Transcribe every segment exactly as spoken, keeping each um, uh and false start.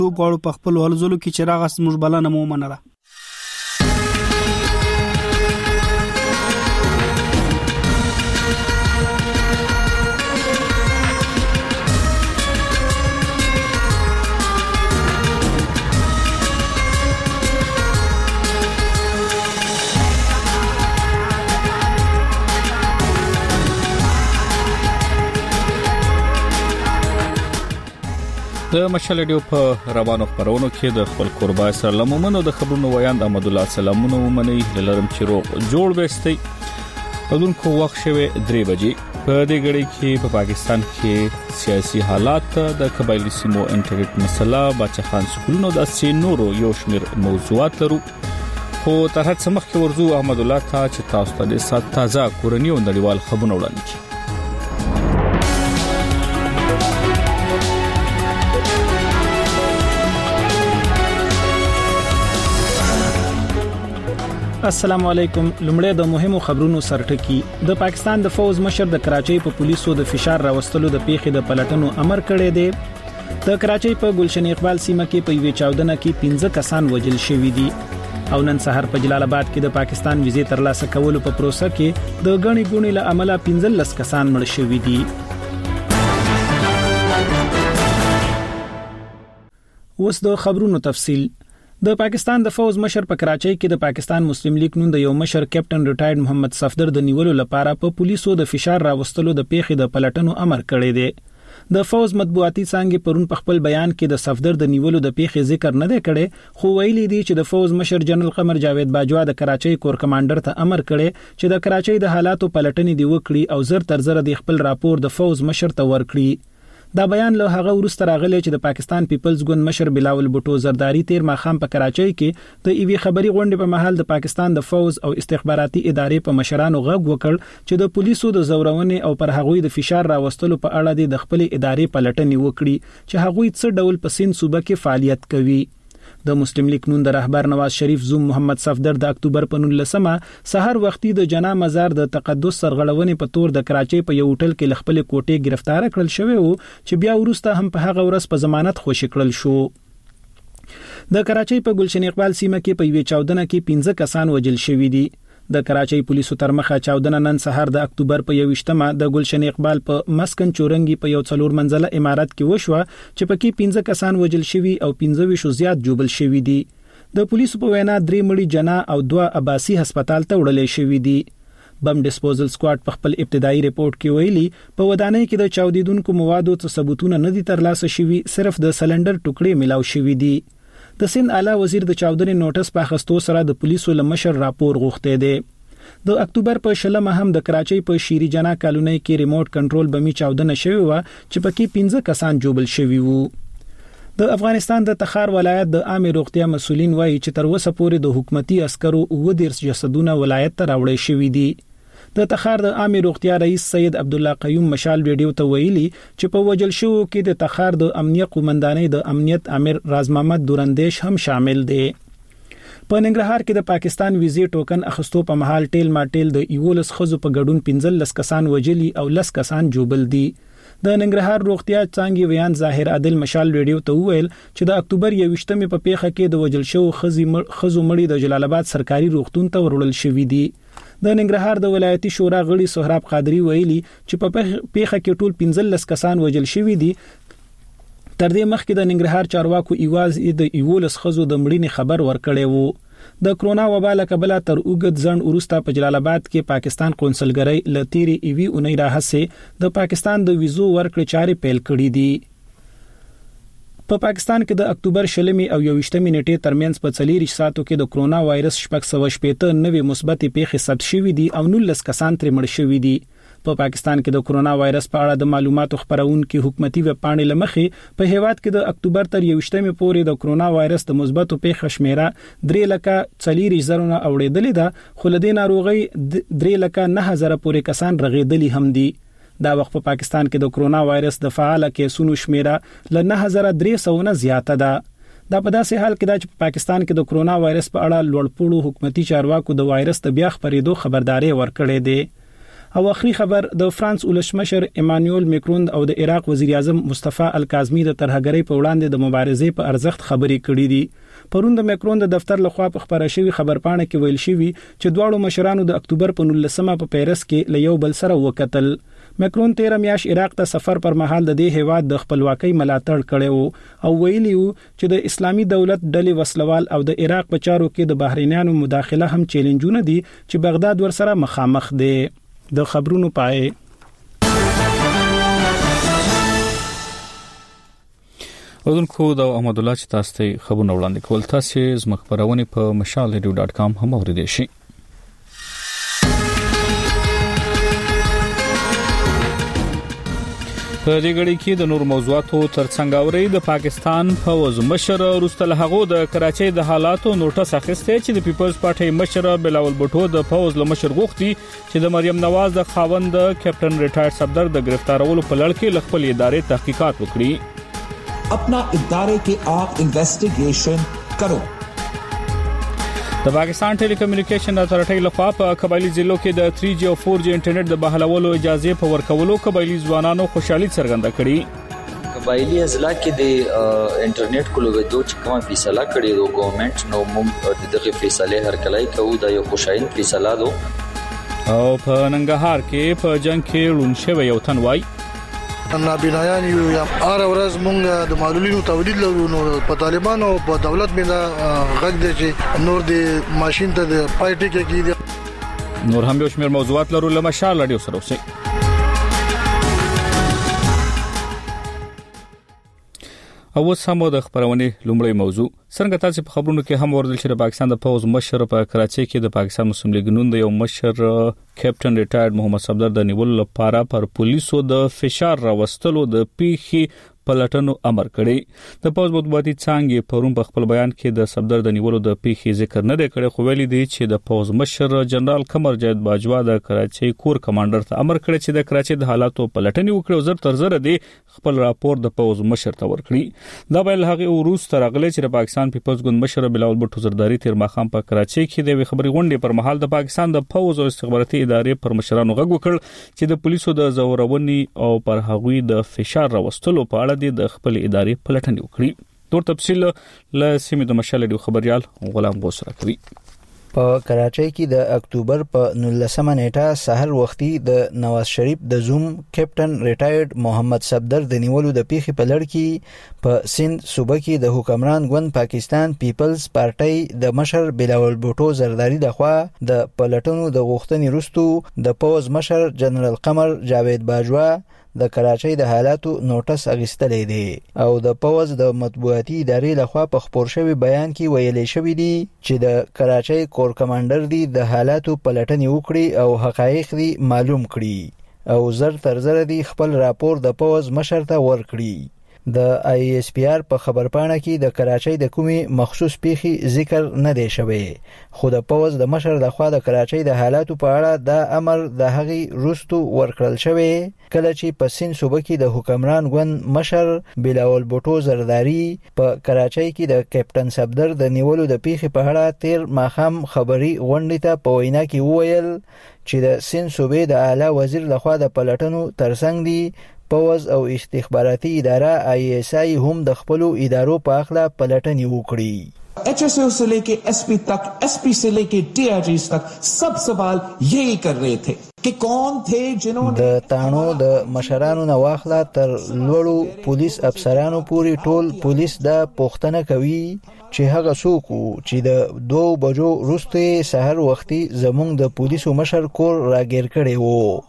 غواړو په خپل ولزلو کې چې راغس موږ بلنه مو منله. د مشال ډیو په روانو خبرونو کې د خپل قربای سره لمومنو د خبرونو ویاند احمد الله سلامونه ومني لرم چې روغ جوړ وستي پدونکو وخت شوه درې بجې په دې غړي کې په پاکستان کې سیاسي حالات د قبایلی سیمو انټرنیټ مسله بچخان سکولونو د سینورو یو شمیر موضوعات لرو خو تر هڅه مخکې ورزو احمد الله ته چې تاسو ته د سات تازه کورنی او نړیوال خبرونه وړاندې کړي. السلام علیکم. لومړی د مهمو خبرونو سرټکی. د پاکستان د فوز مشر د کراچۍ په پولیسو د فشار راوستلو د پیښې د پلټنو امر کړی دی. د کراچۍ په ګلشن اقبال سیمه کې په یوې چاودنه کې پنځه کسان وژل شوي دي او نن سحر په جلال آباد کې د پاکستان ویزې ترلاسه کولو په پروسه کې د غني ګونی له عمله پنځه لس کسان مړ شوي دي. اوس د خبرونو تفصیل. د پاکستان د فوز مشر په کراچۍ کې د پاکستان مسلم لیگ نون د یو مشر کیپټن ریټایرډ محمد صفدر د نیولو لپاره په پولیسو د فشار راوستلو د پیښې د پلټنو امر کړی دی. د فوز مطبوعاتي څنګه پرون په خپل بیان کې د صفدر د نیولو د پیښې ذکر نه دی کړی خو ویلي دی چې د فوز مشر جنرال قمر جاوید باجوا د کراچۍ کور کمانډر ته امر کړی چې د کراچۍ د حالاتو پلټنې دی وکړي او زر تر زر د خپل راپور د فوز مشر ته ورکړي. دا بیان له هغه وروسته راغلی چې د پاکستان پیپلز ګوند مشر بلاول بوټو زرداری تیر ماخام په کراچۍ کې د ایوي خبري غونډې په محل د پاکستان د فوز او استخباراتي ادارې په مشرانو غږ وکړ چې د پولیسو د زورونې او پر هغوی د فشار راوستلو په اړه د خپل ادارې پلټنې وکړي چې هغوی څه ډول په سین صوبه کې فعالیت کوي. د مسلم لیگ نون د رهبر نواز شریف زوم محمد صفدر د اکتوبر په نولسمه سحر وختي د جنا مزار د تقدس سرغړونې په تور د کراچۍ په یو هوټل کې خپل کوټې گرفتار کړل شوی او چې بیا ورسته هم په هغه ورځ په ضمانت خوشی کړل شو. د کراچۍ په ګلشن اقبال سیمه کې په یوې چاودنه کې پنځه کسان وژل شوي دي. د کراچۍ پولیسو تر مخه چاودنه نن سحر د اکتوبر په یوویشتمه د ګلشن اقبال په مسکن چورنګي په یو څلور منزله عمارت کې وشوه چې پکې پنځه کسان وژل شوي او پنځه ویشت زیات جوبل شوي دي. د پولیسو په وینا درې مړي جنا او دوه عباسي هسپتال ته وړل شوي دي. بم ډیسپوزل سکواډ په خپل ابتدایي ریپورت کې ویلي په ودانۍ کې د چاودیدونکو موادو څخه ثبوتونه نه دي ترلاسه شوي، صرف د سلندر ټوکړې ملاو شوي دي. د سند اعلی وزیر د چاودنې نوټس په اخستو سره د پولیسو لمشر راپور غوښته دی. د اکتوبر په شلمه هم د کراچۍ په شيري جنا کالونی کې ریموټ کنټرول بمی چاودنه شوی و چې پکې پنځه کسان جوبل شوی وو. د افغانستان د تخار ولایت د عامه روغتیا مسولین وایي چې تر اوسه پورې د حکومتي عسکرو اوه دیرش جسدونه ولایت ته راوړل شوی دي. د تخار د عامه روغتیا رئیس سید عبد الله قیوم مشال ویډیو ته ویلي چې په وجل شو کې د تخار د امنیت قومندانۍ د امنیت امیر راز محمد دورندیش هم شامل دي. په ننګرهار کې د پاکستان ویزې ټوکن اخستو په محل ټیل ماټیل د ایولس خزو په ګډون پنځه لس کسان وجلی او لس کسان جوبل دي. د ننګرهار روغتیا څنګه ویان ظاهر عادل مشال ویډیو ته ویل چې د اکتوبر یوویشتمه په پیښه کې د وجل شو خزي خزو مړي د جلال آباد سرکاري روغتون ته ورول شوې دي. د ننګرهار د ولایتي شورا غړي سهراب قادری ویلي چې په پیښه کې ټول پنځه لس کسان وجل شوي دي. تر دې مخکې د ننګرهار چارواکو ایواز د ایولس خزو د مړینې خبر ورکړی وو. د کرونا وبا له کبله تر اوږد ځنډ وروسته په جلال آباد کې پاکستان قونسلګرۍ لتيري ایوي اونۍ راهسه د پاکستان د ویزو ورکړې چارې پیل کړې دي. په پاکستان کې د اکتوبر شلمي او یوویشتمې نیټې ترمنځ په څلور ساعتو کې د کرونا وایرس شپږ سوه شپږ نوي مثبت پیښې ثبت شوې دي او نولس کسان ترې مړ شوي دي. په پاکستان کې د کرونا وایرس په اړه د معلوماتو خبرونکو حکومتي ویب پاڼې لمخې په هیواد کې د اکتوبر تر یوویشتمې پورې د کرونا وایرس د مثبتو پیښو شمیره درې لکه څلور زرونه اوړېدلې ده، خو له دې ناروغي درې لکه نه هزار پورې کسان رغېدلي هم دي. دا وخت په پاکستان کې د کرونا وایرس د فعال کیسونو شمیره ل نه هزار درې سوه نه زیاته ده. دا په داسې حال کې ده چې په پاکستان کې د کرونا وایرس په اړه لوړپوړو حکومتي چارواکو د وایرس د بیا خپرېدو خبرداري ورکړې ده. او اخري خبر د فرانس ولسمشر ایمانوئل میکرون او د عراق وزیر اعظم مصطفی الکاظمی د ترهګرۍ په وړاندې د مبارزې په ارزښت خبرې کړې دي. پرون د میکرون د دفتر لخوا په خبره شوی خبرپاڼه کې ویل شوی چې دواړو مشرانو د اکتوبر په نولسمه په پیرس کې له یو بل سره وکتل. میکرون تیر میاش عراق ته سفر پر مهال د دې هیواد د خپلواکۍ ملاتړ کړی او ویلی و چې د اسلامي دولت ډلې وسلوال او د عراق په چارو کې د بحرینیانو مداخله هم چیلنجونه دي چې بغداد ورسره مخامخ دي. د خبرونو پای ودونکو د احمد الله چې تاسو ته خبرونه وړاندې کول تاسو زموږ خبرونه په مشال ریډیو ډاټ کام هم اوریدئ شئ. په دې غړي کې د نور موضوعاتو ترڅنګ اوري د پاکستان فوز مشر رستل هغو د کراچۍ د حالاتو نوټس اخیسته چې د پیپلز پارټي مشر بلاول بوټو د فوز له مشر غوښتي چې د مریم نواز د خاوند کیپټن ریټایر صفدر د گرفتارولو په لړ کې خپل ادارې تحقیقات وکړي. اپنا ادارے کے آپ انویسٹیگیشن کرو. د پاکستان ټیلی کمیونیکیشن اتھارټي لخوا په قبایلی ضلعو کې د تھری جی او فور جی انټرنیټ د بحالولو اجازه په ورکولو قبایلی ځوانانو خوشحالي څرګنده کړې. قبایلی اضلاع کې د انټرنیټ کولو چې کومه فیصله کړې د ګورنمنت نو موږ دغه فیصله هر کله کوو د یو خوشاین فیصله دو. او په ننګرهار کې په جنگ کې لونشوي یو تن وای نابینایان یو یا هر ورځ مونږ د معلولینو تولید لرو نو په طالبانو او په دولت باندې غږ دی چې نور د ماشين ته د پایټي کې کیږي. نور هم یو شمېر موضوعات لرو له مشال رادیو سره اوسئ. او سمو د خبرونه لومړی موضوع څنګه تاسو په خبرونو کې هم وردل چې د پاکستان د فوز مشر په کراچۍ کې د پاکستان مسلم لیگ نون د یو مشر کیپټن ریټایرډ محمد صفدر د نیولو لپاره پر پولیسو د فشار راوستلو د پیخي پلټنو امر کړی. د فوز مطبوعاتي څنګه پرون په خپل بیان کې د صفدر د نیولو د پیخي ذکر نه کړی خو ویلي دی چې د فوز مشر جنرال قمر جاید باجوا د کراچۍ کور کمانډر ته امر کړی چې د کراچۍ د حالاتو پلټنې وکړي او زر تر زر دی خپل راپور د فوز مشر ته ورکړي. دا ویل هغه وروس تر غلې چې د پاکستان پیپلز ګوند مشر بلاول بوټو زرداری تیر ماخام په کراچۍ کې د خبري غونډې پر مهال د پاکستان د فوز او استخباراتي ادارې پر مشرانو غږ وکړ چې د پولیسو د زورونی او پر هغوی د فشار راوستلو په اړه د خپل ادارې پلټنې وکړي. تور تفصیل له سیمې د مشال ډیو خبريال غلام غوسره کوي. په کراچۍ کې د اکتوبر په نولسمه نیټه سحر وختي د نواز شریف د زوم کیپټن ریټایرډ محمد صفدر د نیولو د پیخي په لړ کې په سند صوبه کې د حکمران ګوند پاکستان پیپلز پارټي د مشر بلاول بوټو زرداری د خوا د پلټنو د غوښتنې وروسته د فوز مشر جنرال قمر جاوید باجوا د کراچۍ د حالاتو نوټس اغستلې دي او د فوز د مطبوعاتي ادارې لخوا په خبر شوی بیان کې ویلي شوی دی چې د کراچۍ کور کمانډر دی د حالاتو پلټنې وکړي او حقایق دی معلوم کړي او زر تر زر دی خپل راپور د فوز مشر ته ورکړي. د آی ایس پی آر په خبرپاڼه کې د کراچۍ د کومي مخصوص پیخي ذکر نه دی شوی خو د فوز د مشر د خوا د کراچۍ د حالاتو په اړه د امر د هغي روستو ورکړل شوی کله چې په سین صوبه کې د حکمران ګوند مشر بلاول بوټو زرداری په کراچۍ کې د کیپټن صفدر د نیولو د پیخي په اړه تیر ماخام خبري غونډې ته په وینا کې وویل چې د سین صوبې د اعلی وزیر لخوا د پلټنو ترڅنګ دی فوز او استخباراتي اداره آئی ایس آئی هم د خپل ادارو په اخلا پلټنې وکړي. ایچ ایس او سے لے کے ایس پی تک ایس پی سے لے کے ڈی آئی جیز تک سب سوال یہی کر رہے تھے کہ کون تھے جنہوں نے د تانو د مشرانو نه واخلا تر لوړو پولیس افسرانو پوری ټول پولیس د پوښتنه کوي چې هغه څوک چې د دوه بجو وروسته سحر وختي زمونږ د پولیسو مشر کور راګیر کړي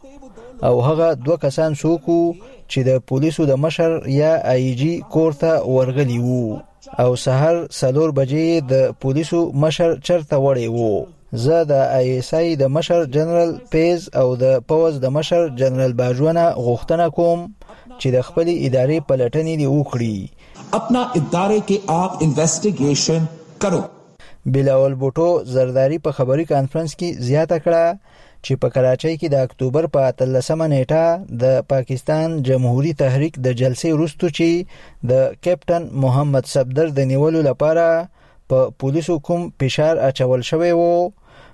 وو او هغه دوه کسان څوک چې د پولیسو د مشر یا آی جی کور ته ورغلی وو او سحر سلور بجې د پولیسو مشر چرته وړي وو. زه د آی ایس آئی د مشر جنرال پیز او د فوز د مشر جنرال باجوانه غوښتنه کوم چې د خپل ادارې پلټنې دی وکړي. اپنا ادارے کے آپ انویسٹیگیشن کرو. بلاول بوټو زرداری په خبري کانفرنس کې زیاته کړه چې په کراچۍ کې د اکتوبر په اتلسمه نیټه د پاکستان جمهوریت تحریک د جلسې وروسته چې د کیپټن محمد صفدر د نیولو لپاره په پولیسو کوم فشار اچول شوی وو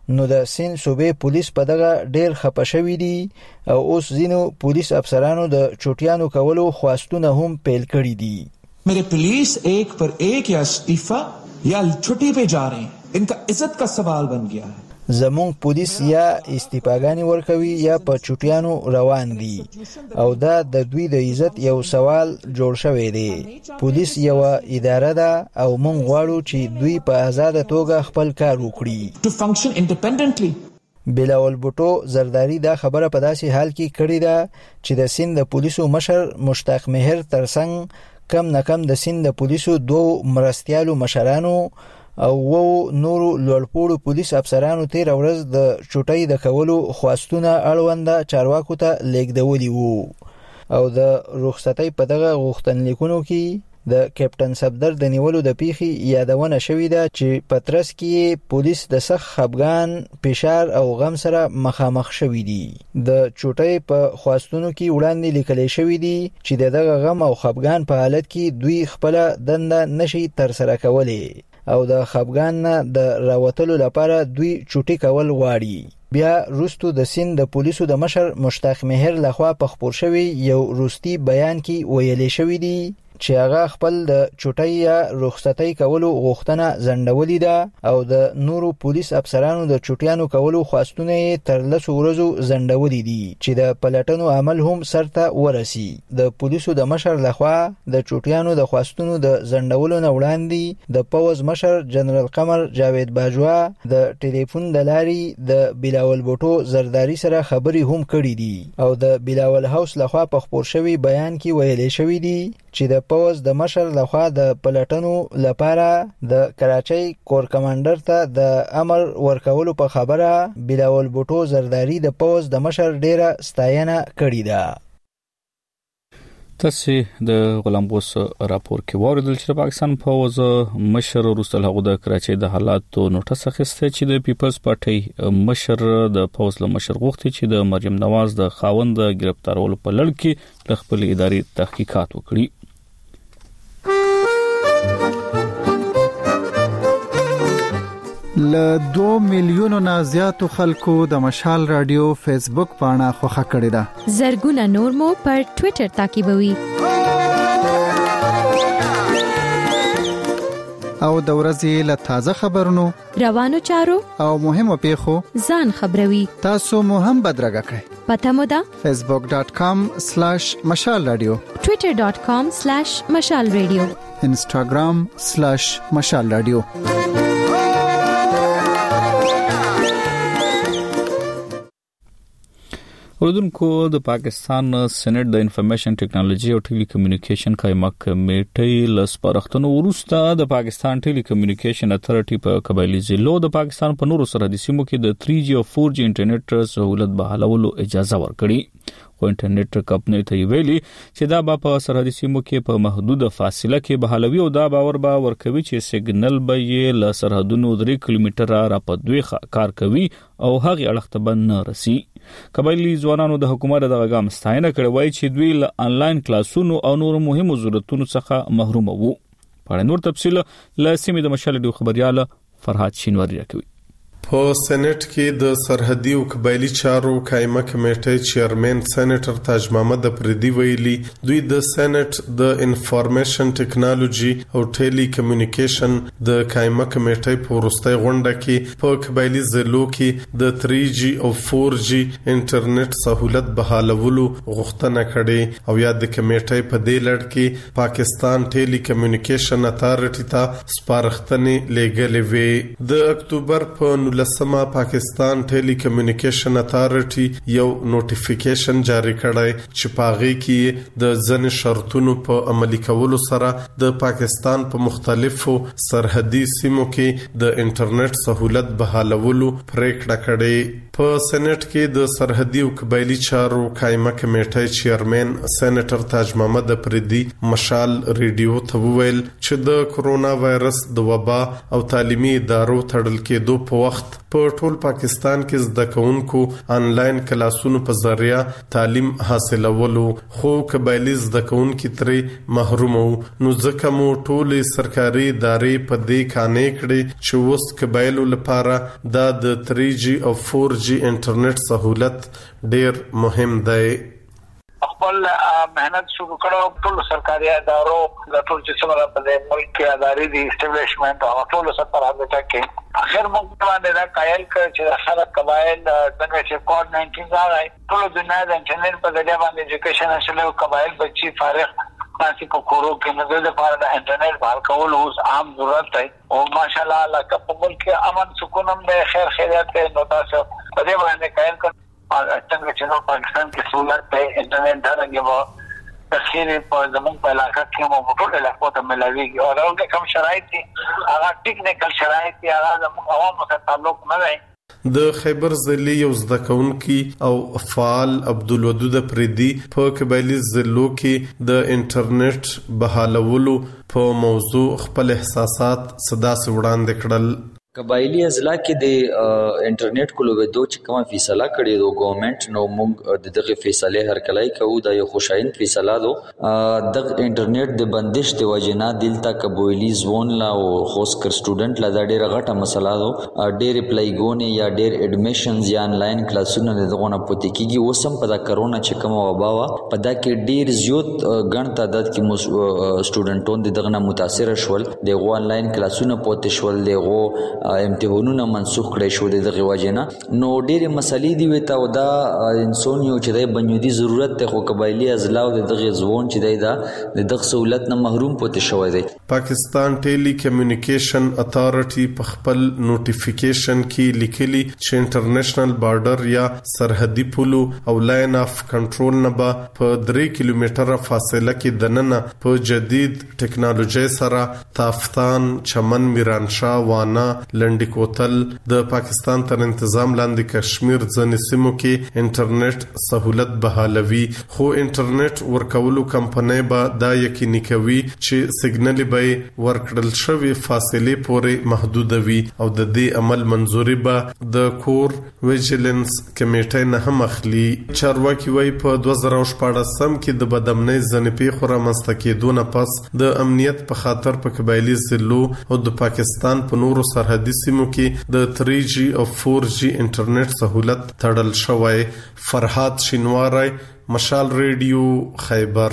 نو د سین صوبې پولیس په دغه ډیر خپه شوي دي او اوس ځینو پولیس افسرانو د چوټیانو کولو خواستونه هم پیل کړي دي. मेरे पुलिस एक पर एक या इस्तीफा या छुट्टी पे जा रहे हैं, इनका इज्जत का सवाल बन गया है. زمون پولیس یا استیفاګانی ورکوي یا په چوټیانو روان دي او دا د دوی د عزت یو سوال جوړ شوی دی. پولیس یو اداره ده او مونږ غواړو چې دوی په آزاد توګه خپل کار وکړي. To function independently. بلاول بوټو زرداری دا خبره په داسې حال کې کړې ده چې د سند د پولیسو مشر مشتاق مهر ترڅنګ کم نه کم د سند د پولیسو دوه مرستیالو مشرانو او وو نورو لوړپوړو پولیس افسرانو تیر ورځ د چوټۍ د کولو خواستونه اړونده چارواکو ته لیږدولي وو او د رخصتۍ په دغه غوښتنلیکونو کې د کیپټن صفدر د نیولو د پیخي یادونه شوې ده چې پترس کې پولیس د سخت خپګان، فشار او غم سره مخامخ شوي دي. د چوټۍ په خواستونو کې وړاندې لیکل شوی دي چې دغه غم او خپګان په حالت کې دوی خپل دنده نشي تر سره کولای او د خپګان نه د راوتلو لپاره دوی چوټي کول غواړي. بیا روستو د سند د پولیسو د مشر مشتاق مهر لخوا په خبر شوی یو روستي بیان کې ویلې شوی دی چې هغه خپل د چوټۍ یا رخصتۍ کولو غوښتنه ځنډولې ده او د نورو پولیس افسرانو د چوټیانو کولو خواستونه تر لسو ورځو ځنډولې دي چې د پلټنو عمل هم سرته ورسي. د پولیسو د مشر لخوا د چوټیانو د خواستونو د ځنډولو نه وړاندې د پوز مشر جنرال قمر جاوید باجوا د ټلیفون د لارې د بلاول بوټو زرداری سره خبري هم کړې دي او د بلاول هاوس لخوا په خبر شوی بیان کې ویلې شوی دی چې د پوز د مشر لخوا د پلټنو لپاره د کراچۍ کور کمانډر ته د امر ورکولو په خبره بلاول بوټو زرداری د پوز د مشر ډیره ستاینه کړې ده. تاسو د غلام بوس راپور کې وریدل چې پاکستان پوز مشر رسول هغه د کراچۍ د حالاتو نوټس اخیسته چې د پیپلز پارټي مشر د پوز له مشر غوښتي چې د مریم نواز د خاوند گرفتارولو په لړ کې د خپل اداري تحقیقات وکړي. ل دو میلیونو نه زیاتو خلکو د مشال رادیو فیسبوک پاڼه خوښه کړې ده. زرګونه نور مو پر ټوئیټر تعقیبوي. او د ورځې له تازه خبرونو، روانو چارو او مهمو پیښو ځان خبروي. تاسو مو هم بدرګه کړئ. پته مو ده facebook dot com slash mashal radio، twitter dot com slash mashal radio، instagram slash mashal radio. اردوونکو د پاکستان سېنات د انفارمیشن ټیکنالوژي او ټیلی کمیونیکیشن قائمه کمیټې له سپارښتنو وروسته د پاکستان ټیلی کمیونیکیشن اتھارټي په قبایلی ضلعو د پاکستان په نورو سرحدي سیمو کې د تھری جی او فور جی انټرنیټ سہولت بحالولو اجازه ورکړي. خو انټرنیټ کمپنۍ ته ویلي چې دا به په سرحدي سیمو کې په محدوده فاصله کې بحالوي او دا باور به ورکوي چې سیګنل به یې له سرحدونو درې کیلومتره را په دوی کار کوي او هغه اړخ ته به نه رسي. قبایلی ځوانانو د حکومت د غام ستاینه کړې وای چې دوی له انلاین کلاسونو او نور مهمو ضرورتونو څخه محروم وو. په نور تفصیل له سیمې د مشال ډیو خبريال فرحات شینواری راکوي. په سېنات کې د سرحدي او قبایلی چارو قائمه کمیټې چیرمن سېنیټر تاج محمد افریدي ویلي دوی د سېنات د انفارمیشن ټیکنالوژي او ټیلی کمیونیکیشن د قائمه کمیټې په وروستۍ غونډه کې په قبایلی ضلعو کې د تھری جی او فور جی انټرنیټ سہولت بحالولو غوښتنه کړې او یا د کمیټې په دې لړ کې پاکستان ټیلی کمیونیکیشن اتھارټي ته سپارښتنې لېږلې وې. د اکتوبر په لسمه پاکستان ټیلی کمیونیکیشن اتھارټي یو نوټیفیکیشن جاری کړی چې پاغي کې د ځنې شرطونو په عملي کولو سره د پاکستان په مختلفو سرحدي سیمو کې د انټرنیټ سہولت بحالولو پریکړه کړې. په سېنات کې د سرحدي او قبایلی چارو قائمه کمیټې چیرمن سېنیټر تاج محمد افریدي مشال ریډیو ته وویل چې د کورونا وایرس د وبا او تعلیمي ادارو تړل کېدو په وخت وخت په ټول پاکستان کې زده کوونکو انلاین کلاسونو په ذریعہ تعلیم حاصلولو، خو قبایلی زده کوونکو ترې محروم وو. نو ځکه مو ټول سرکاري ادارې په دې کانې کړې چې اوس قبایلو لپاره د تھری جی او فور جی انټرنیټ سہولت ډیر مهم دی. خپل مهنت شروع کړو، ټول سرکاري ادارو د ټول چې څومره په ملک کې ادارې دي اسټابلیشمنت او ټول سرکاري ټاکي اخر موږ باندې دا قائل کړ چې سره قبایل څنګه چې کووډ ناینټین راغی ټول دنیا د انټرنیټ په ذریعہ باندې ایجوکیشن حاصلو، قبایل بچي فارغ تاسو په کورو کې نه د لپاره د انټرنیټ بحال کول اوس عام ضرورت دی او ماشاءالله الله کا په ملک کې امن سکون هم د خیر خیریت نو تاسو په دې باندې قائل کړ څنګه چې نو پاکستان کې سہولت ته انټرنیټ درنګي وو تخیر په زمون په علاقه کې مو ټول علاقو ته ملاويږي او هغه کوم شرایط دي هغه ټیکنیکل شرایط دي هغه زمون عوامو سره تعلق نه لري. د خیبر ضلع یو زده کوونکی او فعال عبدالودود پریدي په قبایلی ضلعو کې د انټرنیټ بحالولو په موضوع خپل احساسات صدا سره وړاندې کړل. قبایلی اضلاع کې د انټرنیټ کولو چې کومه فیصله کړې دو ګورنمنت نو موږ د دغه فیصله هر کلای کوو دا یو خوشاین فیصله دو د انټرنیټ د بندش د وجنا دلته قبایلی زون لا او خوش کر سټوډنټ لا د ډیره غټه مسله دو ډیر اپلایګونه یا ډیر اډمیشنز یا انلاین کلاسونه دغه پته کیږي وسم په دا کرونا چې کومه وبا وا په دا کې ډیر زیات غن تعداد کې سټوډنټون دغه متاثر شول دغه انلاین کلاسونه پته شول دغه امتحانونه منسوخ کړي شو دغه وجنه نو ډېر مسلې دی وته او دا انسان یو چې د بنیادی ضرورت ته خو قبایلی اضلاع او دغه ځوان چې دی دا دغه سہولت نه محروم پاتې شوی دی. پاکستان ټیلی کمیونیکیشن اتھارټي په خپل نوټیفیکیشن کې لیکلي چې انټرنیشنل بارډر یا سرحدي پولو او لاین اف کنټرول نه به په درې کیلومتره فاصله کې دننه په جدید ټیکنالوژي سره تافتان، چمن، میرانشاه، وانا، لنډی کوتل د پاکستان تر تنظیم لاندې کشمیر ځنې سیمو کې انټرنیټ سہولت بحالوي، خو انټرنیټ ورکولو کمپنۍ به دا یقیني کوي چې سیګنل به ورکړل شوی فاصله پورې محدود وي او د دې عمل منځوري به د کور ویجیلنس کمیټې نه هم اخلي. چارواکي وایي په دوه زره شپږ کې د بدامنۍ ځنې پیښو رامنځته کېدو نه پس د امنیت په خاطر په قبایلی ضلعو او د پاکستان په نورو سرحدي سیمو کې د تھری جی او فور جی انټرنیټ سہولت تړل شوی. فرحات شینواری، مشال ریډیو، خیبر.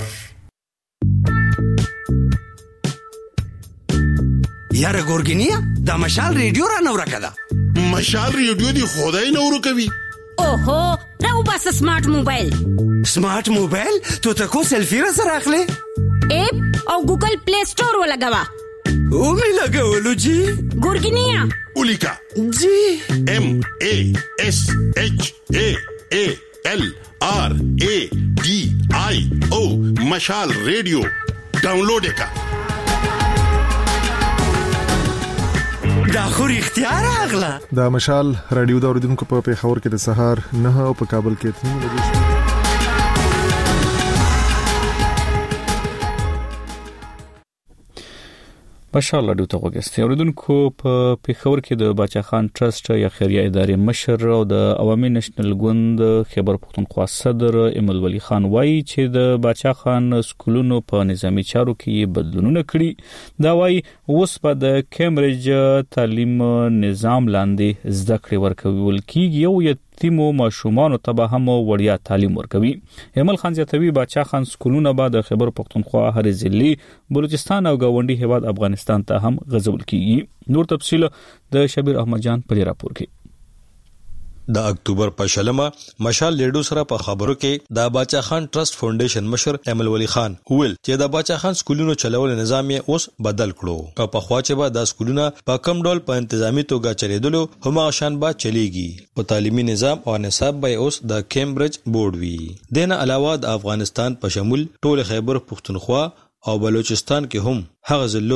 یاره ګورګینیا دا مشال ریډیو را نور کړه. مشال ریډیو دی خدای نور کوي. اوهو راو بس سمارټ موبایل. سمارټ موبایل تو تکو سیلفی را سره اخلي اپ او ګوګل پلی سٹور ولګوا او می لګولو جی ګورګینیا اولیکا جی ام ای ایس ایچ ای ای ایل آر ای ڈی آئی او مشال ریڈیو ډاونلوډ کا دا خو اختیار اغلا دا مشال رادیو دا اوریدونکو په پیښور کې د سهار نه او په کابل کې تنو لګیږي. ماشاءالله دوی ته وګورئ اوریدونکو په پیښور کې د باچا خان ټرست یا خیریه ادارې مشر او د عوامي نېشنل ګوند خیبر پښتونخوا صدر ایمل ولی خان وایي چې د باچا خان سکولونو په نظامی چارو کې بدلونونه کړي. دا وایي اوس په د کیمبرج تعلیم نظام لاندې زده کړې ورکول کیږي او یتیمو ماشومانو ته به هم وړیا تعلیم ورکوي. ایمل خان زیاتوي باچا خان سکولونه به د خیبر پښتونخوا هر ضلع، بلوچستان او گاونډي هیواد افغانستان ته هم غځول کیږي. نور تفصیل د شبیر احمد جان په راپور کې. د اکتوبر په شلمه مشال لیډو سره په خبرو کې د باچا خان ټرست فاونډیشن مشر ایمل ولی خان ویل چې د باچا خان سکولونو چلول نظام یې اوس بدل کړو او په خوا چې به د سکولونو په کم ډول په انتظامی توګه چلیدلو هم شان به چلیږي. په تعلیمي نظام او نصاب به اوس د کیمبرج بورډ وي. دنه علاوه د افغانستان په شمول ټول خیبر پښتونخوا او بلوچستان کې هم هغه ضلعو ته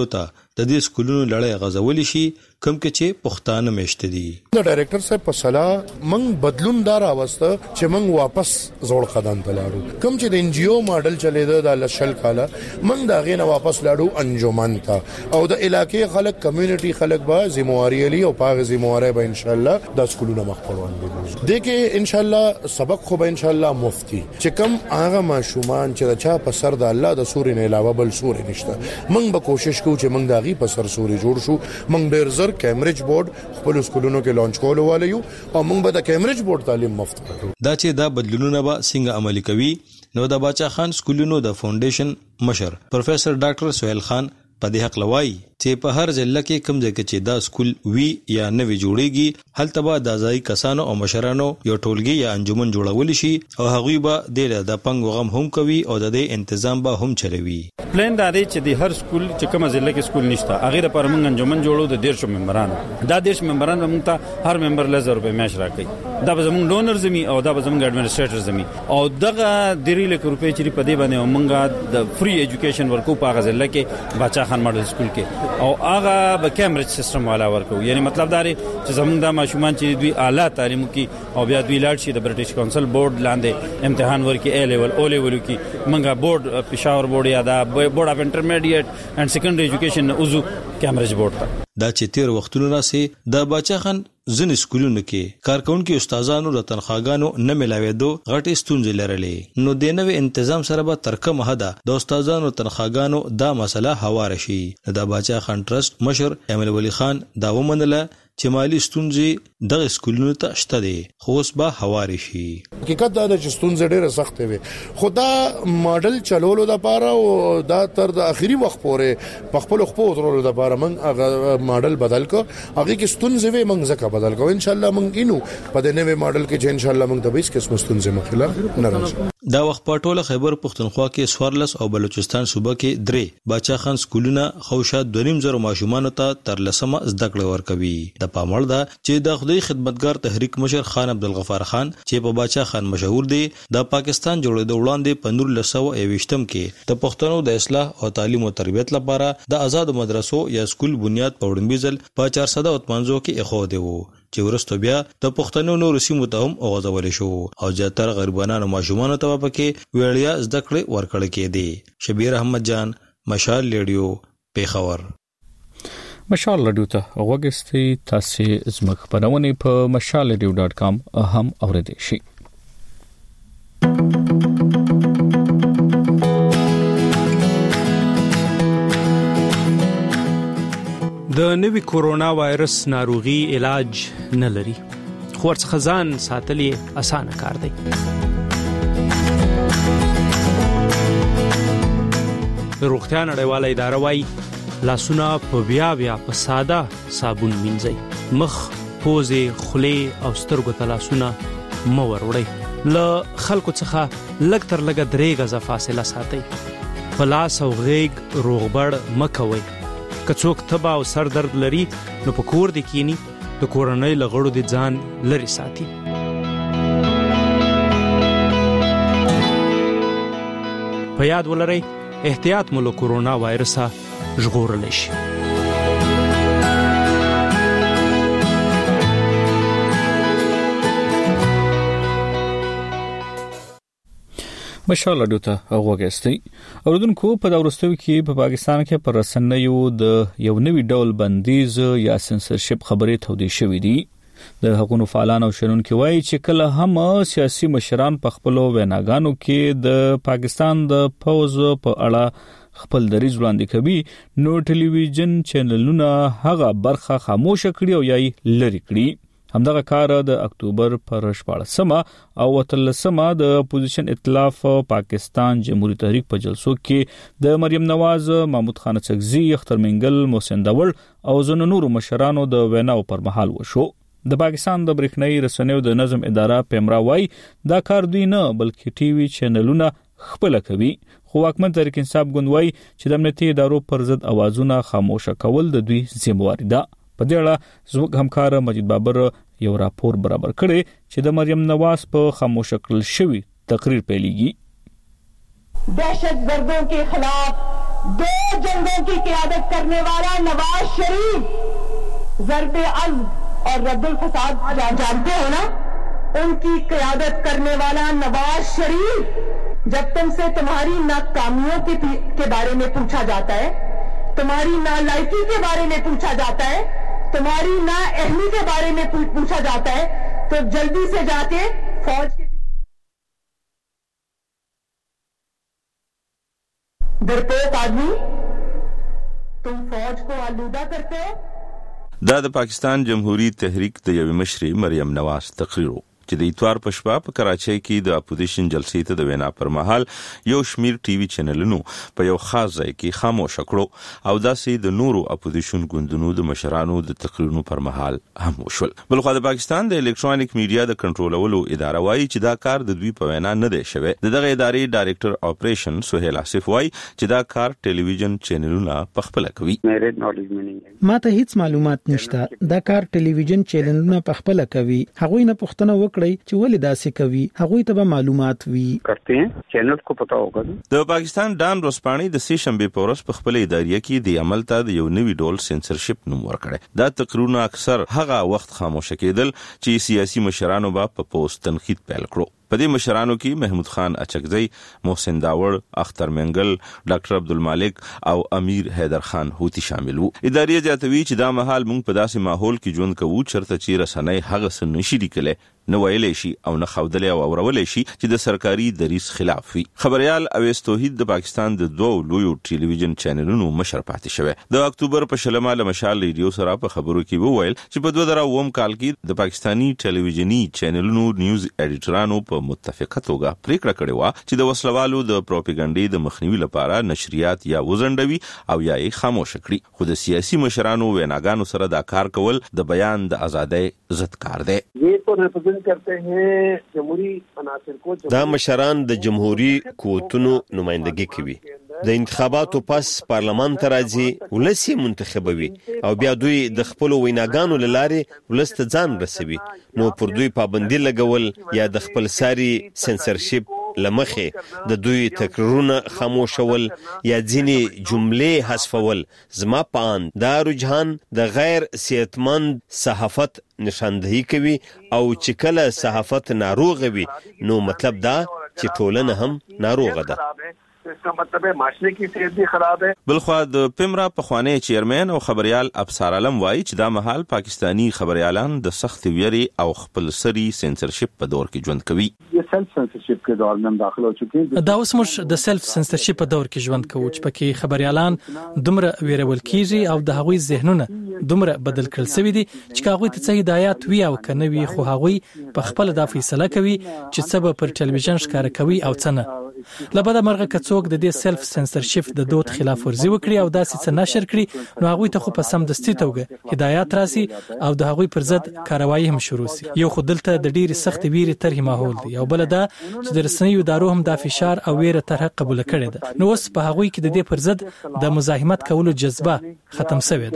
د دې سکولونو لړۍ غزول شي کم کې چې پښتانه مشته دي. د ډایریکټر صاحب په صلاح موږ بدلون دار اوسته چې موږ واپس زوړ قدم ته لاړو. کم چې د ان جی او ماډل چلیده د لشل کاله موږ دا غینه واپس لاړو انجمن ته او د علاقې خلک کمیونټي خلک به ذمہواری لري او پاغه ذمہواری به ان شاء الله د سکولونو مخ پروان دي. دغه ان شاء الله سبق خو به ان شاء الله مفتي چې کم هغه ماشومان چې د چا په سر د الله د سورې نه علاوه بل سورې نشته موږ به کوشش کوو چې موږ دغه په سر سورې جوړ شو. موږ ډېر زر کیمبرج بورډ خپل سکولونو کې لانچ کولو والو او موږ به د کیمبرج بورډ تعلیم مفت کړو. دا چې دا بدلونونه به څنګه عملي کوي نو د باچا خان سکولونو د فاونډیشن مشر پروفیسور ډاکټر سہیل خان په دې حق لوي چې په هر ځل کې کم ځای کې چې دا سکول وی یا نوې جوړيږي هلته به د ځای کسانو او مشرانو یو ټولګي یا انجمن جوړول شي او هغوی به د پنګ غم هم کوي او د دې تنظیم به هم چلوي. پلان دا دی چې د هر سکول چې کومه ځل کې سکول نشته هغه لپاره موږ انجمن جوړو د ډیر شو ممبرانو. دا ډیر شو ممبران موږ ته هر ممبر لزر روپے میاش راکړي. دا به زموږ ډونر زمي او دا به زموږ اډمنسټریټر زمي او دغه ډیر لک روپے چې په دې باندې موږ د فری ایجوکیشن ورکو په هغه ځل کې باچا خان ماډل سکول کې او هغه به کیمبرج سیستم والا ورکو. یعنی مطلب دا دی چې زموږ د ماشومان چې دوی اعلی تعلیم کوي او بیا دوی لاړ شي د برټش کونسل بورډ لاندې امتحان ورکي ا لیول او لیول کې موږ بورډ پېښور بورډ یا دا بورډ اف انټرمیډیټ اند سیکنډري ایجوکیشن اوزو کیمبرج بورډ ته. دا چې تیر وختونو راسي د باچا خان ځنې سکولونو کې کارکونکو استادانو د تنخواګانو نه ملاوېدو غټي ستونزې لرلې نو د نوې تنظیم سره به تر کومه حده د استادانو تنخواګانو دا مسله هوار شي. د باچا خان ټرست مشر امیل ولی خان دا ومنله چې مالی ستونزې دغه سکولونو ته شته دي خو اوس به هوار شي. حقیقت دا چې ستونزې ډېره سخت وي خو دا ماډل چلولو د پاره او دا تر د اخیری وخت پورې په خپل خپل ورولو د پاره موږ هغه ماډل بدل کو هغه کې ستونزې وي موږ ځکه بدل کو ان شاء الله موږ اینو په دې نوې ماډل کې چې ان شاء الله موږ د بیس قسم ستونزې مخله نه راځي. دا وخت په ټوله خیبر پختونخوا کې سوارلس او بلوچستان صوبه کې درې باچا خان سکولونه خوشا دونیم زره ماشومان ته تر لسمه زده کړه ورکوي. د پاموړ دا چې د خدای خدمتګار تحریک مشر خان عبدالغفار خان چې په باچا خان مشهور دی د پاکستان جوړېدو وړاندې په نور لسو اويشتم کې د پښتنو د اصلاح او تعلیم او تربیت لپاره د آزاد مدرسو یا سکول بنیاد په وړاندې ځل په چار سده پنځه کې اخو دی وو چې ورستو بیا د پښتنو نور سیمو ته هم اوغځول شو او زیاتره غریبانو ماشومان ته پکې ویړیا زده کړې ورکړل کېدي. شبیر احمد جان مشال ریډیو پیښور. مشال ریډیو ته وګورئ تاسو زموږ خبرونه په مشال ریډیو ډاټ کام هم اوریدئ شئ. د نوي کورونا وایرس ناروغي علاج نه لري خو ورڅخه ځان ساتل یې اسانه کار دی. روغتیا نړیواله اداره وايي لاسونه په بیا بیا په ساده صابون مینځئ. مخ، پوزې، خولې او سترګو ته لاسونه مه وروړئ. له خلکو څخه لږ تر لږه درې غزه فاصله ساتئ. په لاس او غېږ روغبړ مه کوئ. که څوک تبه او سر درد لري نو په کور دې کینی د کورنۍ له غړو دې ځان لرې ساتي. په یاد ولرئ احتیاط مو له کورونا وایرسه ژغورلی شي. مشال ډوته اوغوګستي اوردونکو په دا ورستوي کې په پاکستان کې پر رسنیو د یو نوي ډول بندیز یا سنسرشپ خبرې تودې شوې دي. د حقوقو فعالان او شنونکو وایي چې کله هم سیاسي مشران په خپل ویناګانو کې د پاکستان د فوز په اړه خپل دریځ وړاندې کوي نو ټلویزیون چینلونه هغه برخه خاموش کړي او یې لری کړي. همدغه کار د اکتوبر پر شپاړسمه او اتلسمه د اپوزیشن ائتلاف پاکستان جمهوریت تحریک په جلسو کې د مریم نواز، محمود خان چغزي، اختر منګل، محسن داور او ځینو نورو مشرانو د ویناو پر مهال وشو. د پاکستان د برېښنايي رسنیو د نظم اداره پیمرا وای دا کار دوی نه بلکې ټي وي چینلونه خپل کوي. خو واکمن تحریک انصاف ګوند وای چې د امنیتي ادارو پر ضد اوازونه خاموشه کول د دوی ذمہواری ده. په دې اړه زموږ همکار مجید بابر یو راپور برابر کړی چې د مریم نواز په خاموش کړل شوی تقریر پیلېږي. دهشت گردوں کے خلاف दो जंगों की क़यादत करने वाला नवाज शरीफ ज़र्ब अज़्म और रद्दुल फसाद जानते हो ना, उनकी क़यादत करने वाला नवाज शरीफ जब तुमसे तुम्हारी नाकामियों के, के बारे में पूछा जाता है, तुम्हारी नालायकी के बारे में पूछा जाता है, तुम्हारी नाअहली के बारे में पूछा जाता है, तो जल्दी से जाके फौज के डरपोक आदमी तुम फौज को आलूदा करते हो। دا د پاکستان جمهوریت تحریک د یوې مشرې مریم نواز تقریر چې د اتوار په شپه په کراچۍ کې د اپوزیشن جلسې ته د وینا پر مهال یو شمیر ټي وي چینلونو په یو خاص ځای کې خاموش کړو او داسې د نورو اپوزیشن ګوندونو د مشرانو د تقریرونو پر مهال هم وشول. بلخو د پاکستان د الکترونیک میډیا د کنټرولولو اداره وایي چې دا کار د دوی په وینا نه دی شوی. د دغه ادارې ډایرکټر اپریشن سهیل آصف وایي چې دا کار ټلویزیون چینلونه په خپل کوي. ماته هیڅ معلومات نشته. دا کار ټلویزیون چینلونه په خپل کوي. هغوی نه پوښتنه وکړي چې ولې داسې کوي، هغوی ته به معلومات وي کرتے ہیں چینل کو پتا ہوگا. د پاکستان ډان روسپانی د سې شنبه په ورځ په خپل ادارې کې د عمل ته د یو نوي ډول سنسرشپ نوم ورکړی. دا تقریرونه اکثر هغه وخت خاموش کېدل چې سیاسي مشرانو به په پوسټ تنقید پیل کړو. په دې مشرانو کې محمود خان اچکزی، محسن داوړ، اختر منګل، ډاکټر عبدالمالک او امیر حیدر خان هوتی شامل وو. ادارې زیاتوي چې دا مهال موږ په داسې ماحول کې ژوند کوو چرته چې رسنۍ هغه څه نشي لیکلی، نه ویلی شي او نه ښودلی او اورولی شي چې د سرکاري دریځ خلاف وي. خبریال اویس توحید د پاکستان د دوو لویو ټلویزیون چینلونو مشر پاتې شوی. د اکتوبر په شلمه له مشال ریډیو سره په خبرو کې وویل چې په دوه زره اووم کال کې د پاکستاني ټلویزیوني چینلونو نیوز ایډیټرانو په متفقه توګه پریکړه کړې وه چې د وسلوالو د پروپاګانډې د مخنیوي لپاره نشریات یا وزنډوي او یا یې خاموش کړي. خو د سیاسي مشرانو ویناګانو سره دا کار کول د بیان د ازادۍ ضد کار دی. دا مشران د جمهوری قوتونو نمائندګي کوي. د انتخاباتو پس پارلمان ته راځي، ولس یې منتخبوي او بیا دوی د خپل ویناګانو لاره ولس ته ځان رسوي. نو پر دوی پابندي لګول یا د خپل ساري سنسرشپ لمخه د دوی تکرارونه خاموشول یا ځینې جملې حذفول زما په اند دا رجحان د غیر صحتمند صحافت نشاندهی کوي او چې کله صحافت ناروغ وي نو مطلب دا چې ټولنه هم ناروغه ده. इसका मतलब है माशरे की सेहत भी खराब है. بلخوا د پیمرا پخوانی چیرمن او خبريال ابصار علم وایي چې دا مهال پاکستانی خبريالان د سخت ویری او خپل سری سنسرشپ په دور کې ژوند کوي. یہ سیلف سنسرشپ کے دور میں داخل ہو چکے ہیں. دا اوس موږ د سیلف سنسرشپ په دور کې ژوند کوو چې پکې خبريالان دومره ویرول کیږي او د هغوی ذهنونه دومره بدل کړل شوی دي چې هغوی ته څه هدایت وی او کنه وی خو هغوی په خپل د فیصله کوي چې څه به پر ټلویزیون ښکار کوي او څه نه. لبدا مرغه کڅوک د دې سیلف سنسرشپ د دوت خلاف ورزي وکړي او داسې څه نشر کړي نو هغه ته خو په سم دستي توګه هدایت راسي او د هغه پر ضد کاروایی هم شروع سي. یو خو دلته د ډیره سخت ویری طرح ماحول دی او بل دا چې د رسنیو ادارو هم د فشار او ویره طرح قبول کړي ده. نو اوس په هغه کې د دې پر ضد د مزاحمت کولو جذبه ختم شوې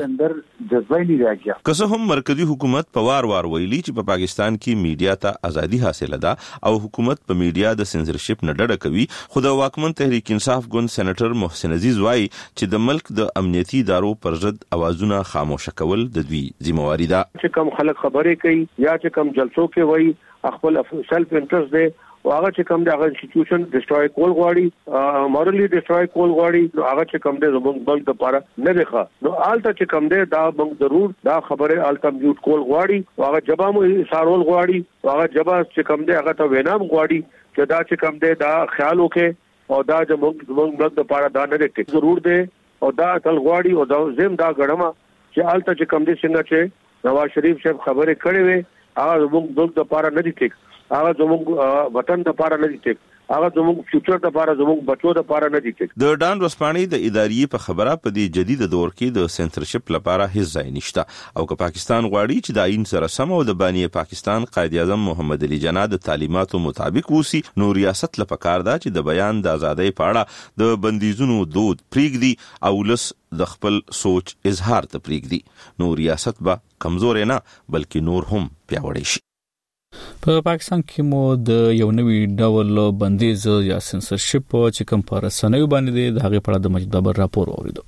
ده. که څه هم مرکزی حکومت په وار وار ویلي چې په پاکستان کې میډیا ته ازادي حاصله ده او حکومت په میډیا د سنسرشپ نه ډډه کوي، خو د واکمن تحریک انصاف ګوند سېنیټر محسن عزیز وایي چې د ملک د امنیتي ادارو پر ضد اوازونه خاموش کول د دوی ذمہواری ده. چې کوم خلک خبرې کوي یا چې کوم جلسو کې وایي خپل سیلف انټرست دی او هغه چې کوم د هغه انسټیټیوشن ډیسټروي کول غواړي، مورلی ډیسټروي کول غواړي، نو هغه چې کوم د زموږ بل د پاره نه دی ښه. نو آلته چې کوم دی دا موږ ضرور دا خبره آلته میوټ کول غواړي او هغه جبا مو سارول غواړي او هغه جبا چې کوم دی هغه ته وینام غواړي چې دا چې کوم دی دا خیال وکړي او دا زموږ زموږ بل د پاره دا نه دی ضرور دی او دا تل غواړي او دا زم دا غړما چې آلته چې کوم دی څنګه چې نواز شریف صاحب خبره کړې وي هغه زموږ بل د پاره نه دی ټیک، هغه زموږ وطن د پاره نه دی ټیک، هغه زموږ فیوچر د پاره زموږ بچو د پاره نه دی ټیک. د ډان روسپانی د ادارې په خبره په دې جدید دور کې د سنسرشپ لپاره هیڅ ځای نشته او که پاکستان غواړي چې د آئین سره سم او د بانی پاکستان قائد اعظم محمد علي جناح د تعلیماتو مطابق وسی نو ریاست لپاره کار ده چې د بیان د ازادۍ په اړه د بندیزونو دود پریږدي او لس د خپل سوچ اظهار ته پریږدي. نو ریاست به کمزور نه بلکې نور هم پیاوړی شي. په پاکستان کې مو د یو نوې ډول بندیز یا سنسرشپ چې کوم پر رسنیو باندې د هغه په اړه د مجید بابر راپور اوریدو.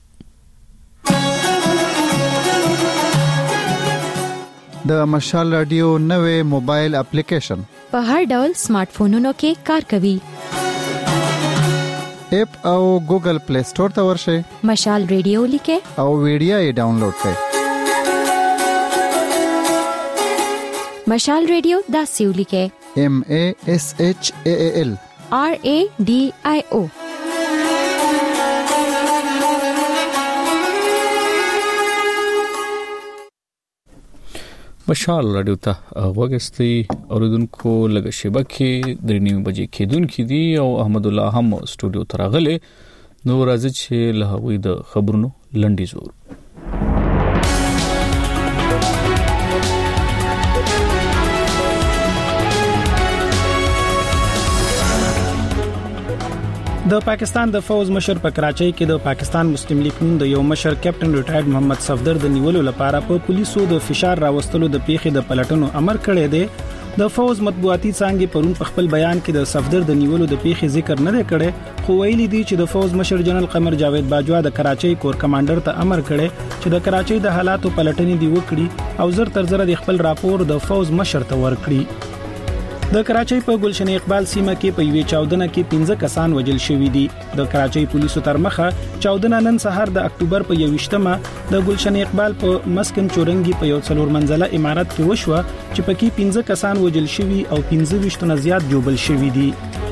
د مشال رادیو نوې موبایل اپلیکیشن په هر ډول سمارټ فونونو کې کار کوي. اپ او ګوګل پلی سٹور ته ورشئ. مشال رادیو لیکه او ویډیو یې ډاونلوډ کړئ. مشال رادیو دا سیو لیکه M A S H A A L R A D I O. مشال رادیو ته وګستي اوریدونکو لږ شبکه د نیمه بجې کېدونکې دي او احمد الله هم سټوډیو ته راغلی. نو راځي چې له هغوی د خبرونو لنډی زور. د پاکستان د فوز مشر په کراچۍ کې د پاکستان مسلم لیگ نون د یو مشر کیپټن ریټایرډ محمد صفدر د نیولو لپاره په پولیسو د فشار راوستلو د پیښې د پلټنو امر کړی دی. د فوز مطبوعاتي څانګې پرون په خپل بیان کې د صفدر د نیولو د پیښې ذکر نه کړي، خو ویلي دي چې د فوز مشر جنرال قمر جاوید باجوا د کراچۍ کور کمانډر ته امر کړی چې د کراچۍ د حالاتو پلټنې دی وکړي او زر تر زر د خپل راپور د فوز مشر ته ورکړي. د کراچۍ په گلشن اقبال سیمه کې په یوې چاودنه کې پنځه کسان وژل شوي دي. د کراچۍ پولیسو تر مخه چاودنه نن سهار د اکتوبر په یوویشتمه د گلشن اقبال په مسکن چورنګي په یو څلور منزله عمارت کې وشوه چې پکې پنځه کسان وژل شوي او پنځه ویشت نه زیات جوبل شوي دي.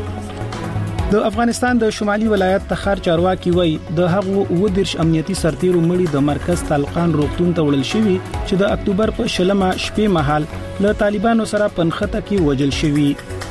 د افغانستان د شمالي ولایت تخار چارواکي وایي د هغو ودرش امنیتي سرتیرو مړي د مرکز طالقان روغتون ته وړل شوي چې د اکتوبر په شلمه شپې مهال له طالبانو سره پنخته کې وژل شوي.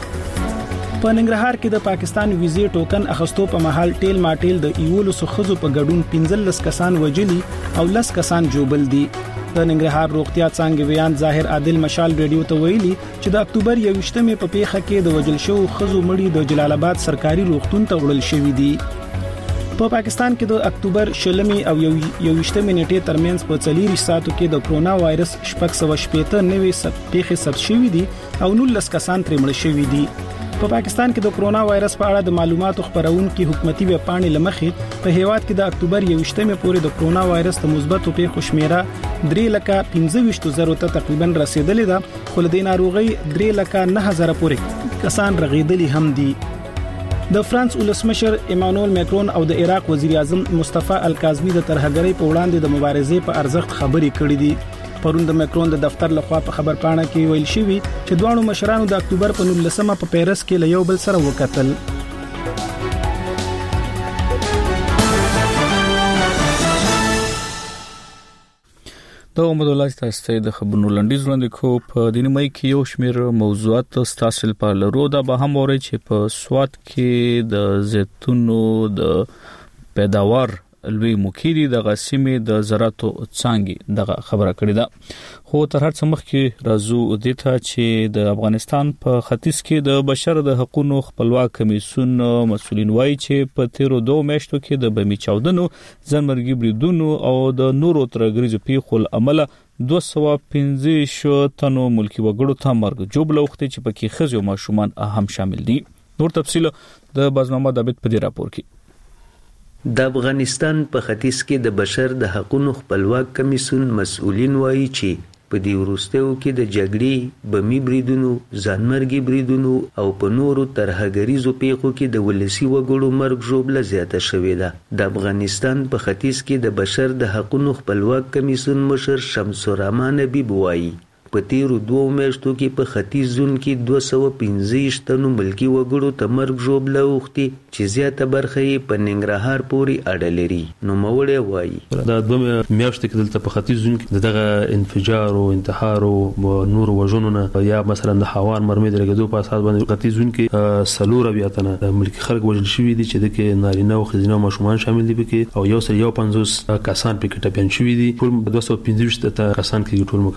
په ننګرهار کې د پاکستان ویزې ټوکن اخستو په محل ټیل ماټیل د ایولو سخزو په ګډون پنځلس کسان وژلي او لس کسان جوبل دي. د ننګرهار روغتیا څنګه بیان ظاهر عادل مشال رادیو ته ویلي چې د اکتوبر یوویشتمې په پیښه کې د وژل شوو خزو مړي د جلال آباد سرکاري روغتون ته وړل شوي دي. په پاکستان کې د اکتوبر شلمې او یوویشتمې نیټې ترمنځ په څلور ساعتو کې د کرونا وایرس شپږ سوه شپېته نوې پیښې ثبت شوې دي او نولس کسان ترې مړه شوي دي. په پاکستان کې د کرونا وایرس په اړه د معلوماتو خبرونکو حکومتي ویبپاڼې لمخې په هیواد کې د اکتوبر یوویشتمې پورې د کرونا وایرس د مثبتو پیښو شمیره درې لکه پنځه ویشت زره ته تقریبا رسیدلې ده، خو د ناروغي درې لکه نه هزار پورې کسان رغیدلي هم دي. د فرانس ولسمشر ایمانوئل ماکرون او د عراق وزیر اعظم مصطفی الکاظمی د ترهګرۍ په وړاندې د مبارزې په ارزښت خبرې کړې دي. پرون د ماکرون د دفتر لخوا په خبر پاڼه کې ویل شوی چې دوه مشرانو د اکتوبر په نولسمه په پیرس کې له یو بل سره وکتل. د محمد الله تاسو د خبرونو لنډیز وړاندې کو. په دیني مې کې یو شمېر موضوعات تاسو په لرو دا به هم اوري چې په سواد کې د زیتونو د پیداوار لوی مکیری د غسیمې د زراعتو څنګه دغه خبره کړې ده. خو تر هر څه مخکې راځو د ته چې د افغانستان په ختیځ کې د بشر د حقوقو خپلواک کمیسیون مسؤلین وایي چې په تیرو دوه میاشتو کې د بمی چاودنو زمرګي بریدونو او د نورو ترګریزو پیښو عمله دوه سوه پنځه تنو ملکی وګړو ته مرګ جوړ وخت چې پکې خزو ماشومان اهم شامل دي. نور تفصیل د بازنامه د بیت په دې راپور کې. د افغانستان په ختیځ کې د بشر د حقوقو خپلواک کمیسیون مسؤلین وایي چې په دې وروستیو کې د جګړې بمی بریدونو ځانمرګي بریدونو او په نورو ترهګریزو پیښو کې د ولسی وګړو مرګ ژوبله زیاته شوې ده. د افغانستان په ختیځ کې د بشر د حقوقو خپلواک کمیسیون مشر شمس الرحمن حبیب وایي په تیرو دوه میاشتو کې په ختیځ زون کې دوه سوه پنځه تنو ملکی وګړو ته مرګ ژوبله اوښتې چې زیاته برخه یې په ننګرهار پورې اړه لري. نوموړی وایي دا دوه میاشتې کې دلته په ختیځ زون کې دغه انفجار او انتحار او نور وژنو نه یا مثلا د هوار مرمۍ د لګېدو په اساس باندې ختیځ زون کې سلور بیا تنه ملکی خلک وژل شوي دي چې دغه نارینه او ښځینه ماشومان شامل دي پکې او یو سل یو پنځوس کسان پکې ټپیان شوي دي. ټول دوه سوه پنځه ویشت کسان کې ټول مکمل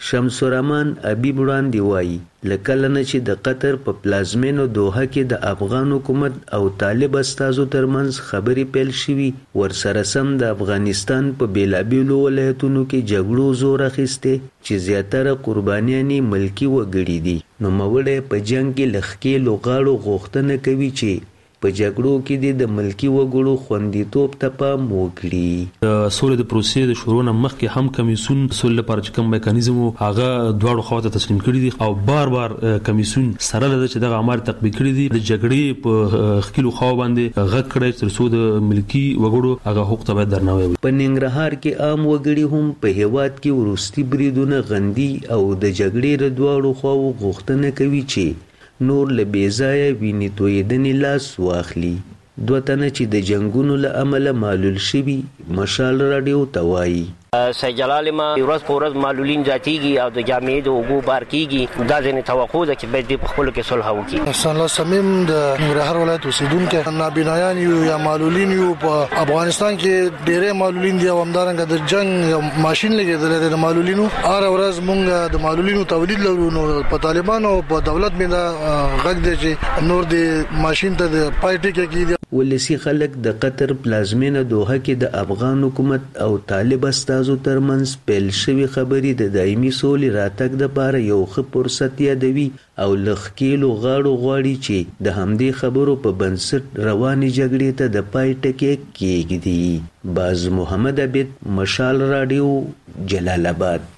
شمس الرحمن ابي وړاندې وایي لکه نه چې د قطر په پلازمینو دوحه کې د افغان حکومت او طالب استازو ترمنځ خبرې پیل شوې ورسره سم د افغانستان په بیلابیلو ولایتونو کې جګړو زور اخیسته چې زیاتره قربانیانې ملکی وګړي دي نو موړې په جنگ کې لخکې لوغاړو غوښتنه کوي چې په جګړو کې د ملکی وګړو خوندیتوب ته پام وکړي. د سولې د پروسې د شروع نه مخکې هم کمیسون سولې لپاره چې کوم میکانیزم هغه دواړو خواته تسلیم کړي دي او بار بار کمیسون سره لږ چې دغه اعمال تطبیق کړي دي د جګړې په خکلو خوا باندې غږ کړي تر څو د ملکی وګړو هغه حقوق ته درناوی وي. په ننګرهار کې عام وګړي هم په هیواد کې ورستي بریدونه غندي او د جګړې د دواړو خواو غوښتنه کوي چې نور له بیځایه وینې تویېدنې لاس واخلي. دوه تنه چې د جنګونو له امله معلول شوي مشال راډیو ته وایي سید جلال ما ورځ په ورځ معلولین زیاتېږي او د جامعې د اوبو بار کېږي دا ځینې توقع ده چې باید دوی په خپلو کې صلح وکړي. احسان الله صمیم د ننګرهار ولایت اوسېدونکی نابینایان یو یا معلولین یو په افغانستان کې ډېرې معلولین دي او همدارنګه د جنګ ماشین لګېدلی دی د معلولینو. هره ورځ مونږ د معلولینو تولید لرو نو په طالبانو په دولت باندې غږ دی چې نور د ماشین ته د پای ټیکه کېږي. ولسی خلک د قطر پلازمینه دوحه کې د افغان حکومت او طالب استازو ترمنځ پیل شوی خبرې د دایمي سولې راتګ لپاره یو ښه فرصت یادوي او لخکېلو غاړو غواړي چې د همدې خبرو په بنسټ روانې جګړې ته د پای ټکی کېږدي. باز محمد عبید مشال راډیو جلال آباد.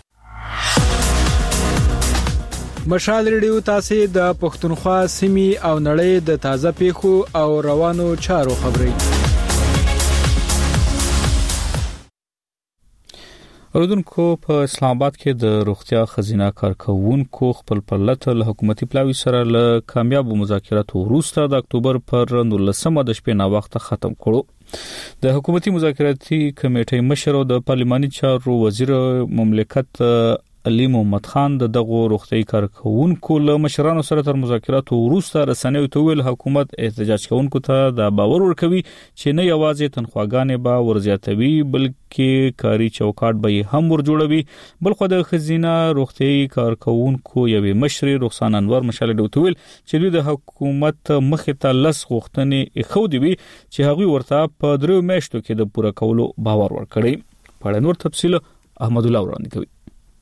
مشال ریډیو تاسو د پښتونخوا سیمې او نړۍ د تازه پیښو او روانو چارو خبري اوردونکو په اسلام آباد کې د روغتیا خزینه کارکونکو خپل پرلته له حکومتي پلاوی سره له کامیاب مذاکراتو وروسته د اکتوبر پر نولسمه د شپې نا وخت ختم کړو. د حکومتي مذاکراتي کمیټې مشر او د پارلماني چارو وزیر مملکت علي محمد خان د دغه روغتي کارکونکو له مشرانو سره تر مذاکراتو وروسته رسنیو ته ویل حکومت احتجاج کوونکو ته د باور ورکوي چې نه یوازې تنخواګانې به ورزیاتوي بلکې کاري چوکاټ به هم ورجوړوي. بلخو د خزینه روغتي کارکونکو یوې مشر رخصان انور مشال ډوت ویل چې دوی د حکومت مخې ته لس غوښتنې خو دی وی چې هغه ورته په درو میاشتو کې د پوره کولو باور ورکړي. په نور تفصیل احمد الله ورانی کوي.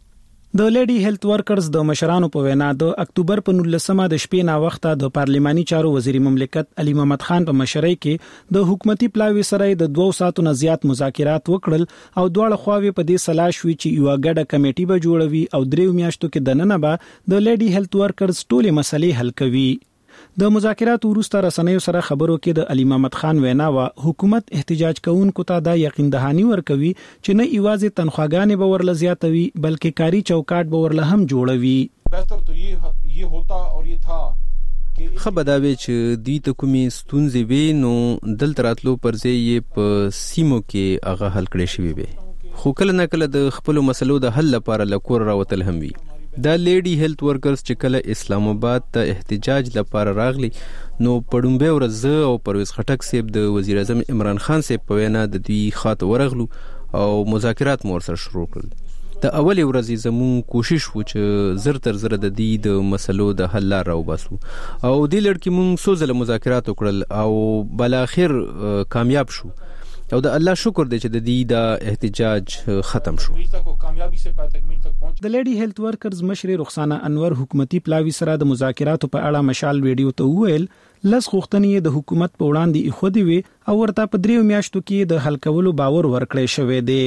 د لیډي هیلث ورکرز د مشرانو په وینا د اکتوبر په نولسمه د شپې نا وخته د پارلماني چارو وزیر مملکت علي محمد خان په مشرۍ کې د حکومتي پلاوی سره د دوه ساعتو نه زیات مذاکرات وکړل او دواړه خواوې په دې سلا شوې چې یو غډه کمیټي به جوړوي او دریو میاشتو کې دننه به د لیډي هیلث ورکرز ټولې مسلې حل کوي. د مذاکرات وروسته رسنیو سره خبرو کې د علي محمد خان وینا وا حکومت احتجاج کوونکو ته دا یقین دهانی ورکوي چې نه ایوازې تنخواګانې به ورل زیاتوي بلکې کاري چوکاټ به ورل هم جوړوي. بهتر تو یہ یہ ہوتا اور یہ تھا خبرداوي چې دوی ته کومي ستونزې وي نو دلته راتلو پرځې یې په سیمو کې هغه حل کړی شوی وي خو کله نه کله د خپل مسلو د حل لپاره لکور راوتل هم وي. دا لیډي هیلث ورکرز چې کله اسلام آباد ته احتجاج لپاره راغلي نو پړومبه ورځ او پرویز خټک صاحب د وزیر اعظم عمران خان صاحب په وینا د دوی خاطر ورغلو او مذاکرات مور سره شروع کړل. د اول ورځې زمون کوشش و چې زر تر زر د دې د مسلو د حل لار راوباسو او د لړکی مون سوزله مذاکرات وکړل او بل اخر کامیاب شو او د الله شکر دی چې د دې د احتجاج ختم شو. د لیډي هیلث ورکرز مشر رخصانه انور حکومتي پلاوی سره د مذاکراتو په اړه مشال ویډیو ته وویل لس غوښتنې د حکومت په وړاندې ایښودې وي او ورته په دریو میاشتو کې د حل کولو باور ورکړی شوی دی.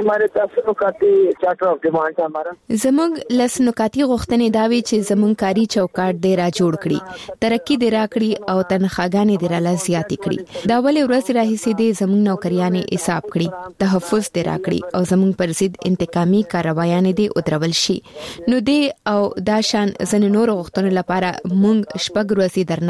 زموږ لس نکاتی غوښتنې دا وی چې زموږ کاري چوکاټ دی را جوړ کړي ترقی دی را کړي او تنخواګانې دی را لاسياتي کړي. دا ولې ورځ راهیسې دی زموږ نوکریانې حساب کړي تحفظ دی را کړي او زموږ پر ضد انتقامي کاروایانې دی ودرول شي. نو دی او دا شان زن نور غوښتنې لپاره موږ شپږ ورځې درنه ورکړه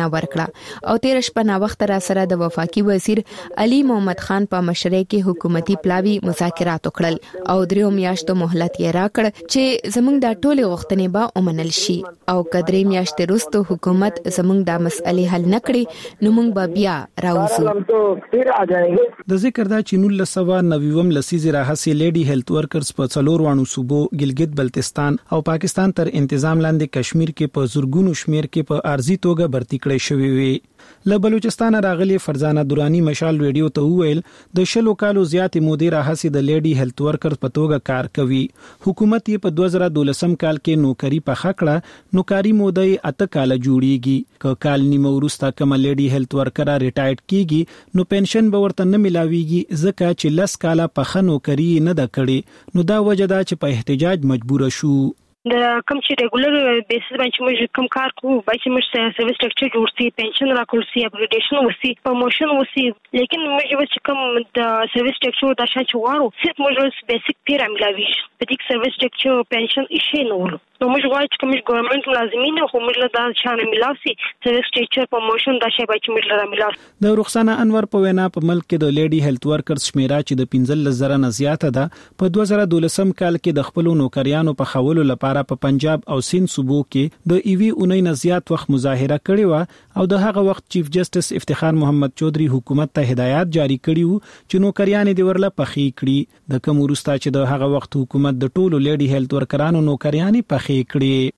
او تیر شپه نا وخت را سره د وفاقي وزیر علي محمد خان په مشرۍ کې حکومتي پلاوی مذاکرات وکړل او دریو میاشتو مهلت یې راکړ چې زموږ د ټولو غوښتنې به ومنل شي او کدرې میاشتې وروسته حکومت زموږ د مسئلې حل نکړي نو موږ به بیا راوځو. د ذکر دا چې نولس سوه نوي لسیزې راهیسې لیډي هیلث ورکرز په څلور وانو صوبو ګلګت بلتستان او پاکستان تر انتظام لاندې کشمیر کې په زورګونو شمیر کې په ارزي توګه برتی کړې شوې وي. له بلوچستان راغلي فرزانه دورانی مشال ریډیو ته وویل د شلو کالو زیاتې مودې راهیسې د لیډي هیلث ورکرز په توګه کار کوي. حکومت یې په دوه زره دولسم کال کې نوکری په خکړه نوکری مودې اته کال جوړیږي. ک کال نیمه وروسته کوم لیډي هیلث ورکر ریټایرډ کیږي نو پنشن به ورته نه ملاويږي ځکه چې لس کاله په خنو کری نه د کړي نو دا وجه دا چې په احتجاج مجبور شو. د کوم چې ریګولر بیسس باندې موږ کوم کار کوو باید موږ سرویس سټرکچر جوړ سي پنشن راکول سي اپګریډیشن وسی پروموشن وسی لیکن موږ چې کوم د سرویس سټرکچر د شان چوارو صرف موږ بیسیک پیراملاوي په دې سرویس سټرکچر پنشن شي نو نو موږ غواړو چې کوم ګورنمنت لازمي نه خو موږ له دا شان ملاسي سرویس سټرکچر پروموشن دا شی باید موږ له ملاسي. د رخصانه انور په وینا په ملک کې د لیډي هیلث ورکرز شمیره چې د پنځه زره نه زیاته ده په دوه زره دولسم کال کې د خپل نوکریانو په خولو لپاره په پنجاب او سند صوبو کې د ایوی اونۍ نه زیات وخت مظاهره کړې و او د هغه وخت چیف جسټس افتخار محمد چودري حکومت ته هدایت جاری کړی و چې نوکریان دې ورله پخې کړي. د کوم ورسته چې د هغه وخت حکومت د ټولو لیډي هیلث ورکرانو نوکریان پخې کړي.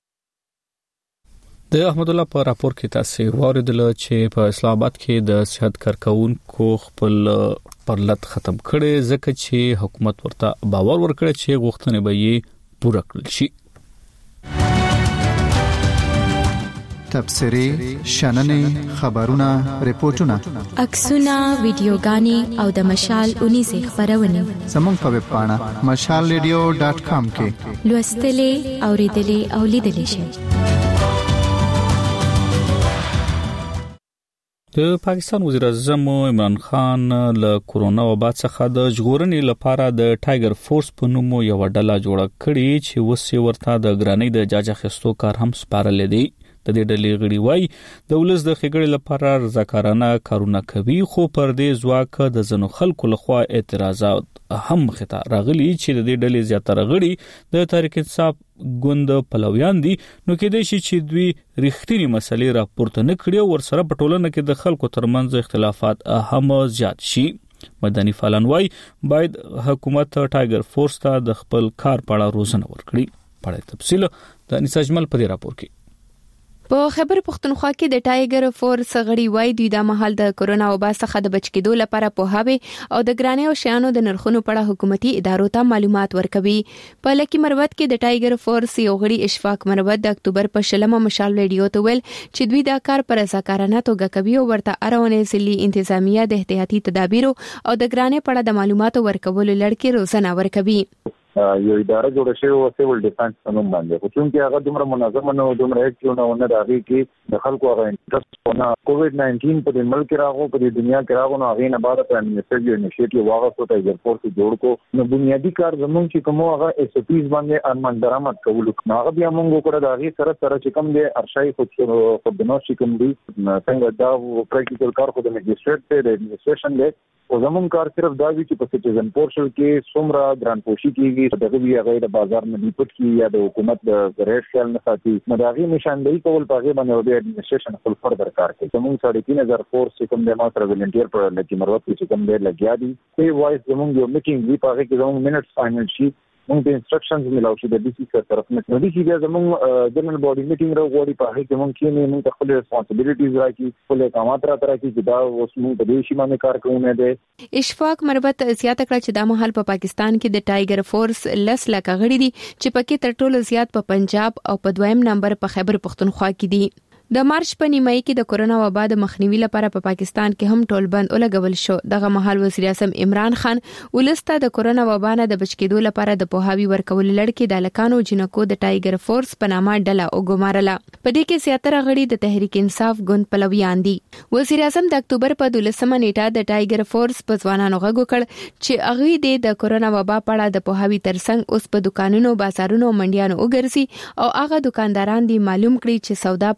د احمد الله په راپور کې تاسو واردل چې په اسلام آباد کې د صحت کارکونکو خپل پرلط ختم کړي ځکه چې حکومت ورته باور ورکړي چې غوښتنې به یې پوره کړل شي. تبصری شننې خبرونه ریپورتونه عکسونه ویډیوګانې او د مشال اونې زی خبرونه زموږ په ویب پاڼه مشال ریډیو ډاټ کام کې لوستلې اوریدلې او لیدلې شئ. د پاکستان وزیر اعظم عمران خان له کورونا وبا څخه د ژغورنې لپاره د ټایګر فورس په نوم یو ډله جوړه کړې چې وسې ورته د ګرانۍ د جاج اخیستو کار هم سپارل دي. د دې ډلې غړي وایي د ولس د خګړې لپاره رضاکارانه کارونه کوي خو پر دې ځواک د زنو خلکو لخوا اعتراضات هم خطا راغلي چې د دې ډلې زیاتره غړي د تحریک انصاف ګوند پلویان دي نو کې د شي چې دوی رښتینی مسلې راپورته نه کړي او ورسره په ټولنه کې د خلکو ترمنځ اختلافات هم زیات شي. مدني فعالان وایي باید حکومت ټایګر فورس ته د خپل کار په اړه روزنه ورکړي. په اړه تفصیل د انیس اجمل په دې راپور کې. په خبر پښتونخوا کې د ټایګر فورس غړي وای دوی د محل د کورونا وبا څخه د بچ کېدو لپاره په هاوی او د ګرانې او شیانو د نرخونو په اړه حکومتي ادارو ته معلومات ورکوي. په لکی مروت کې د ټایګر فورس یو غړي اشفاق مروت د اکتوبر په شلمه مشال ریډیو ته ویل چې دوی دا کار پر رضاکارانه توګه کوي او ورته اړونه ځلي انتظامیه د احتیاطي تدابیرو او د ګرانې په اړه د معلوماتو ورکولو لړ روزنه ورکوي. یو اداره جوړه شوې او سیول ډیفنس قانون باندې خو چې هغه دومره منظم نه او دومره اکټیو نه راغی چې د خلکو هغه انټرست نه کووډ ناینټین په ملک راغو په دنیا کې راغو نو هغه نه بعد په انیشیټیو انیشیټیو واغه ته ټایګر فورس جوړ کو نو بنیادی کار زموږ چې کوم هغه ایس او پیز باندې ارمان درآمد کول نو هغه بیا موږ وکړه دا غي سره سره چې کوم د ارشای خو خو د نو چې کوم دي څنګه دا پریکټیکل کار خو د میجستریټ ته د ایڈمنسټریشن دی او زمون کار صرف دا وی چې په سټیزن پورټل کې څومره ګران پوشي کیږي دغه وی هغه د بازار نه لیپټ کی یا د حکومت د ریټ خیال نه ساتي مداغي نشاندهي کول پاغه باندې د ایڈمنسټریشن خپل فردر کار کوي زمون ساړه تین هزار فورس کوم د ماستر ولنټیر پر لکه مروت چې کوم ډیر لګیا دي ای وایس زمون یو میټینګ دی پاغه کې زمون منټس فائنل شي موږ د انسټرکشنز ملاو شي د ډي سي سره طرف نه د دې چې زمون جنرال باډي میټینګ راغوري په هغه کې موږ کې نه موږ خپل ریسپانسیبিলিټیز راکې خپل اقامات را تر کې دا اوس موږ په دې شي باندې کار کوو نه دي. اشفاق مربت زیاته کړ چې د محل په پاکستان کې د ټایګر فورس لس لکه غړي دي چې پکې تر ټولو زیات په پنجاب او په دویم نمبر په خیبر پختونخوا کې دي. د مارچ په نیمایي کې د کورونا وبا د مخنیوي لپاره په پا پاکستان کې هم ټول بند ولګول شو. دغه مهال وزیر اعظم عمران خان ولسته د کورونا وبا نه د بچ کېدو لپاره د پوهاوی ورکول لړ کې د لکانو جنکو د ټایګر فورس په نامه ډله وګمارله. په دې کې زیاتره غړي د تحریک انصاف ګوند پلویان دي. وزیر اعظم د اکتوبر په دولسمه نیټه د ټایګر فورس په ځوانانو غږ وکړ چې هغه د کورونا وبا په اړه د پوهاوی ترڅنګ اوس په دکانونو بازارونو منډیانو وګرځي او هغه دکانداران دي معلوم کړي چې سودا په ګرانه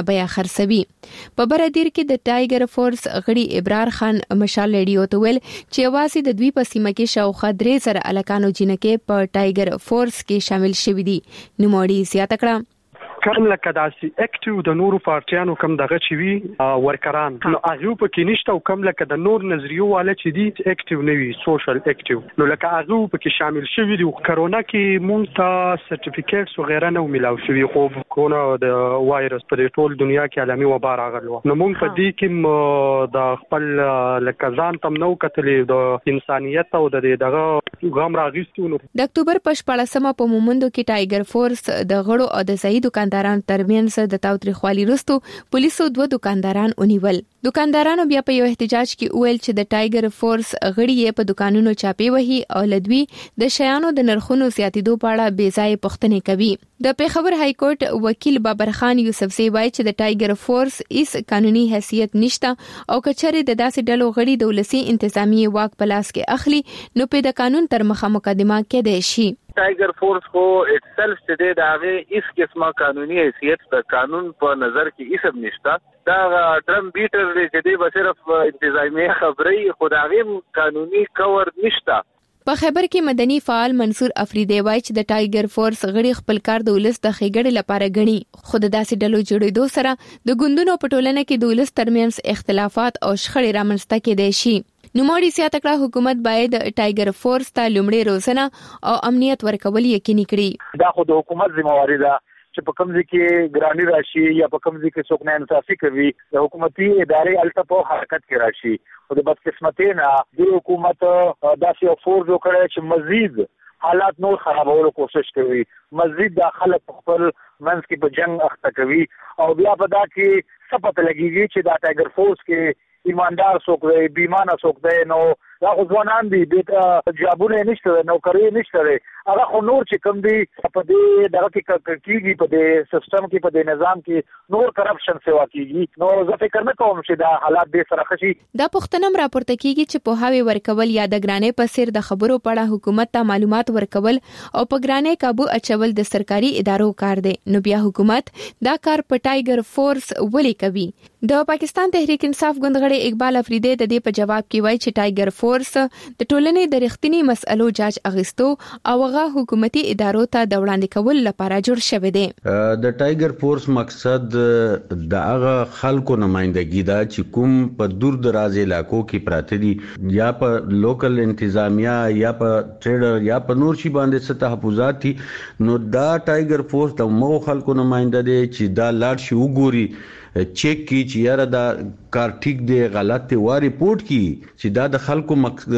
ارزانه بیا خرڅوي. په برادیر کې د ټایګر فورس غړي ابرار خان مشال ریډیو ته ویل چې یوازې د دوی په سیمه کې شاوخوا درې زره الکانو جنکه په ټایګر فورس کې شامل شوي دي. نوموړي زیاته کړه کم لکه داسي اکټیو د نورو پارټیانو کم دغه چي وی ورکران نو هغه په کې نشته او کم لکه د نور نظریو والا چې دي اکټیو نه وي سوشل اکټیو نو لکه هغه په کې شامل شوي دي. کرونا کې مونږ ته سرټیفیکیټس وغیرہ نه ملاو شوي خو کرونا د وایرس په ټول دنیا کې عالمي وبا راغلو نو مونږ په دې کې د خپل لکه ځان تم نو کتلې د انسانيت او د دغه غام راغستو. د اکتوبر په شپږمه په مومندو کې ټایګر فورس د غړو او د صحیح دکاندارانو ترمنځ د تاوتریخوالي وروسته پولیسو دوه دکانداران ونیول. دکاندارانو بیا په یو احتجاج کې ویل چې د ټایګر فورس غړي په دکانونو چاپی وهي او لدوی د شیانو د نرخونو زیاتېدو په اړه بې ځای پوښتنې کوي. د پیښور های کورټ وکیل بابر خان یوسفزی وایي چې د ټایګر فورس هیڅ قانوني حیثیت نشته او کچره د داسې ډلو غړي د ولسی انتظامی واک په لاس کې اخلي نو په د قانون تر مخه مقدمه کېدای شي. ټایګر فورس کو اټسلف چې د هغه اس قسمه قانوني حیثیت د قانون په نظر کې هیڅ نشته. دا ډرم بیټر چې دی به صرف انتظامی خبري خدایي قانوني کور نشته. په خبر کې مدني فعال منصور افریدی وایي چې د ټایګر فورس غړي خپل کار د ولس د خېګړې لپاره غني خو د داسې ډلو جوړېدو سره د ګوندونو په ټولنه کې د ولس ترمنځ اختلافات او شخړې رامنځته کېدای شي. نوموړي زیاته کړه حکومت باید ټایګر فورس ته لومړی روزنه او امنیت ورکول یقیني کړي. دا خو د حکومت ذمہواری ده چې په کوم ځای کې ګرانی راشي یا په کوم ځای کې څوک نه انصافي کوي د حکومتي ادارې الته په حرکت کې راشي او د بدقسمتۍ نه د حکومت داسې فورس وکړي چې مزید حالات نور خرابولو کوشش کوي مزید د خلک خپل منځ کې په جنگ اخته کوي او بیا په دا کې سپت لګیږي چې دا ټایګر فورس کې ایماندار څوک دی بیمانه څوک دی نو دا خو ځوانان دي د جابونه نشته نوکری نشته هغه خو نور چې کوم دي په دې دغه کې کېږي په دې سیستم کې په دې نظام کې نور کرپشن سیوا کېږي نو زه فکر نه کوم چې دا حالات به سره خشي. دا پښتنم راپورته کیږي چې په هاوی ورکول یا د ګرانې په سر د خبرو پړه حکومت ته معلومات ورکول او په ګرانې قابو اچول د سرکاري ادارو کار دی نو بیا حکومت دا کار په ټایګر فورس ولې کوي. د پاکستان تحریک انصاف ګوند غړي اقبال افریدی د دې په جواب کې وایي چې ټایګر فورس د ټولنې د رښتینی مسألو جاج اغستو او هغه حکومتي ادارو ته د وړاندې کول لپاره جوړ شوی دی. د ټایګر فورس مقصد د هغه خلکو نمائندګي ده چې کوم په دور دراز علاقو کې پراته دي یا په لوکل انتظامیه یا په ټریډر یا په نور شي باندې ست تحفظات دي نو دا ټایګر فورس د مو خلکو نمائنده دی چې دا لاړ شي وګوري چیک کی چې یاره دا کار ټیک دی غلط دی وا ریپورت کی چې دا د خلکو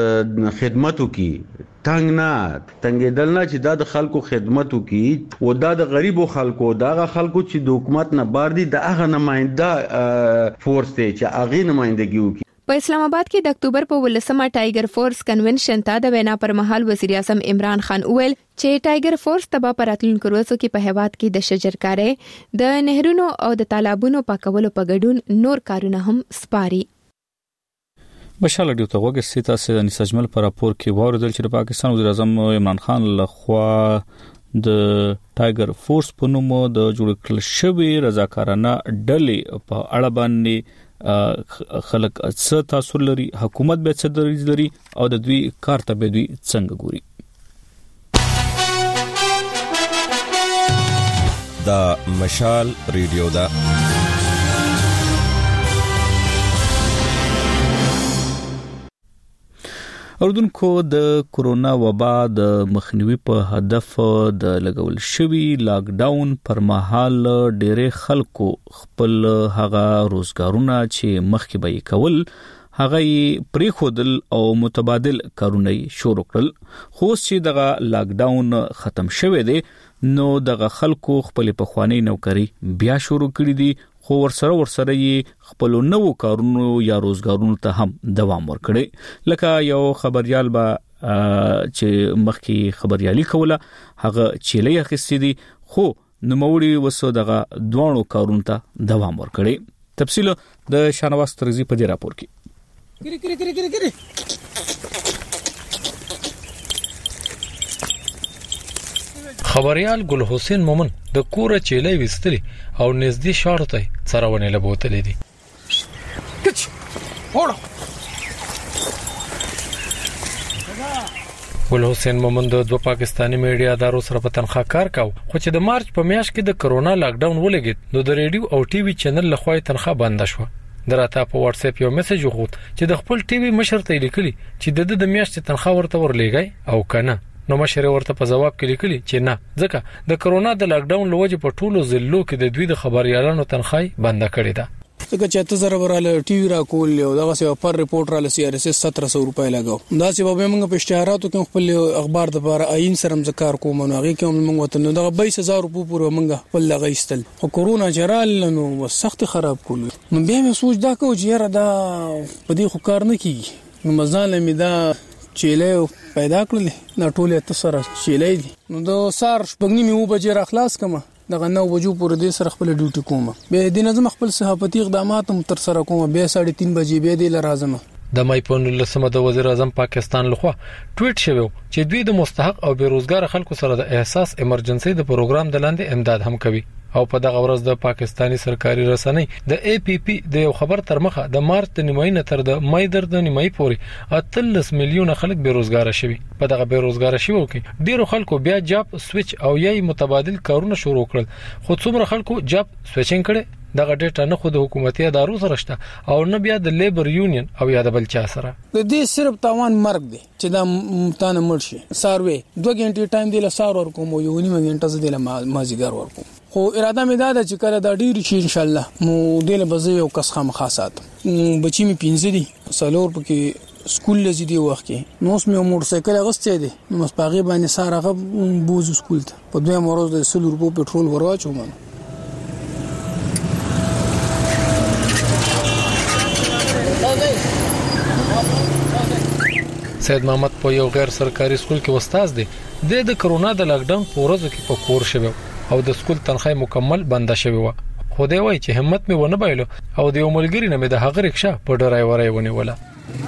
خدمتو کی تنگ نه تنګېدل نه چې دا د خلکو خدمتو کی او دا د غریبو خلکو دا غ خلکو چې د حکومت نه بار دي د هغه نمائنده فورس دی چې هغه نمائندګي وکړي. په اسلام آباد کې د اکتوبر په ولسمه ټایګر فورس کنونشن ته د وینا پر مهال وزیر اعظم عمران خان وویل چې ټایګر فورس تبا پراتلونکو ورځو کې په هیواد کې د شجرکارۍ د نهرونو او د تالابونو پاکولو په ګډون نور کارونه هم سپاري. مشال ډیو ته وګورئ چې تاسو د نسجمل پر راپور کې واردل چې پاکستان وزیر اعظم عمران خان لخوا د ټایګر فورس په نوم د جوړ کړل شوی رضاکارانه ډلې په اړه باندې خلک څه تاثیر لري حکومت به څه دریځ لري او د دوی کار ته به دوی څنګه ګوري. دا مشال ریډیو دا اردوونکو د کورونا وبا د مخنیوي په هدف د لګول شوی لاک ډاون پر مهال ډېر خلکو خپل هغه روزګارونه چې مخکې به کول هغه پرې خودل او متبادل کارونه شروع کړل خو چې دغه لاک ډاون ختم شوه دی نو دغه خلکو خپل پخوانی نوکری بیا شروع کړی دي خو ورسره ورسره یې خپل نوو کارونو یا روزګارونو ته هم دوام ورکړي لکه یو خبريال با چې مخکې خبريالي کوله هغه چيلې اخیستې دي خو نوموړي وسو دغه دوانو کارونو ته دوام ورکړي. تفصیل د شانواز ترزی په دې راپور کې. ګری ګری ګری ګری ګری خبريال ګل حسین مومن د کوره چيلې وستلی او نږدې شاړو ته څرونه لبوتلې دي. ګل حسین مومن د دوه پاکستانی میډیا ادارو سره په تنخوا کار کاوه، خو چې د مارچ په میاشت کې د کرونا لاک ډاون ولګید نو د ریډیو او ټي وي چینل لخوا تنخوا بند شوه. دراته په واتس اپ یو میسج وغوښت چې د خپل ټي وي مشر ته لیکلی چې د د میاشتې تنخوا ورته ورلېږي او کنه. نو مشر ورته په جواب کې لیکلی چې نه، ځکه د کرونا د لاک ډاون لوجه په ټولو ضلعو کې د دوی د خبريالانو تنخواه بند کړې ده. څنګه چې ته زره براله ټي وي را کول یو دغه سی پر ریپورټ را لسی ار اس اس سत्रह सौ روپۍ لګاو. دا چې به موږ په اشتهاراتو کې خپل اخبار د لپاره عین سره مذکر کوم نو هغه کې موږ وته نو دغه بایس هزار روپۍ پورې موږ خپل لګایستل. خو کورونا جرال نو سخت خراب کول. نو بیا مې سوچ دا کو چې یاره دا په دې خو کار نه کیږي. نو مزاله مې دا چيلې پیدا کړل نه ټوله تسره چيلې دي. نو د سار شپږنی مې و بجې را خلاص کما دغه نو وجو پورې د سره خپل ډیوټي کوم. به د نظم خپل صحافتي اقدامات هم تر سره کوم. به ساڑھے تین بجې به د لازم د مای په لسمه د وزیر اعظم پاکستان لخوا ټویټ شوی چې دوی د مستحق او بیروزګار خلکو سره د احساس ایمرجنسي د پروګرام د لاندې امداد هم کوي. او په دغه ورځ د پاکستانی سرکاري رسنۍ د ای پی پی د یو خبر تر مخه د مارچ د نیماینه تر د مای در د نیمای پورې اتلس میلیون خلک بیروزګار شوي. په دغه بیروزګار شوو کې ډیرو خلکو بیا جاب سویچ او یای متبادل کارونه شروع کړل، خو څومره خلکو جاب سویچینګ کړي دغه ډیټا نه خو د حکومتي ادارو سره شته او نه بیا د لیبر یونین او یا د بل چا سره. د دې صرف تاوان مرګ دی چې دا متانه مرشي. ساروي دوه غنټې ټایم دی له سار ور کوم یو نیمه غنټه زده له مازیګر ور کوم. خو اراده مې دا ده چې کله دا ډیر شي ان شاء الله مو دله بزي یو کس خامخاسات بچی می پینځه دي سالور پکې سکول لزی دی وخت کې نو سمه موټر سایکل غسته دي نو مصپاغي باندې سارغه بوز سکول ته په دوه مروز د سلو روپو پټرول ورواچو من. سید محمد په یو غیر سرکاري سکول کې استاد دی. د کرونا د لاک ډاون په ورځو کې په کور شوی او د سکول تنخواه مکمل بند شوی و. خو دی وای چې همت مې ونه بایلو او د یو ملګری نه مې د هغه رکشا په ډرایورۍ ونیوله.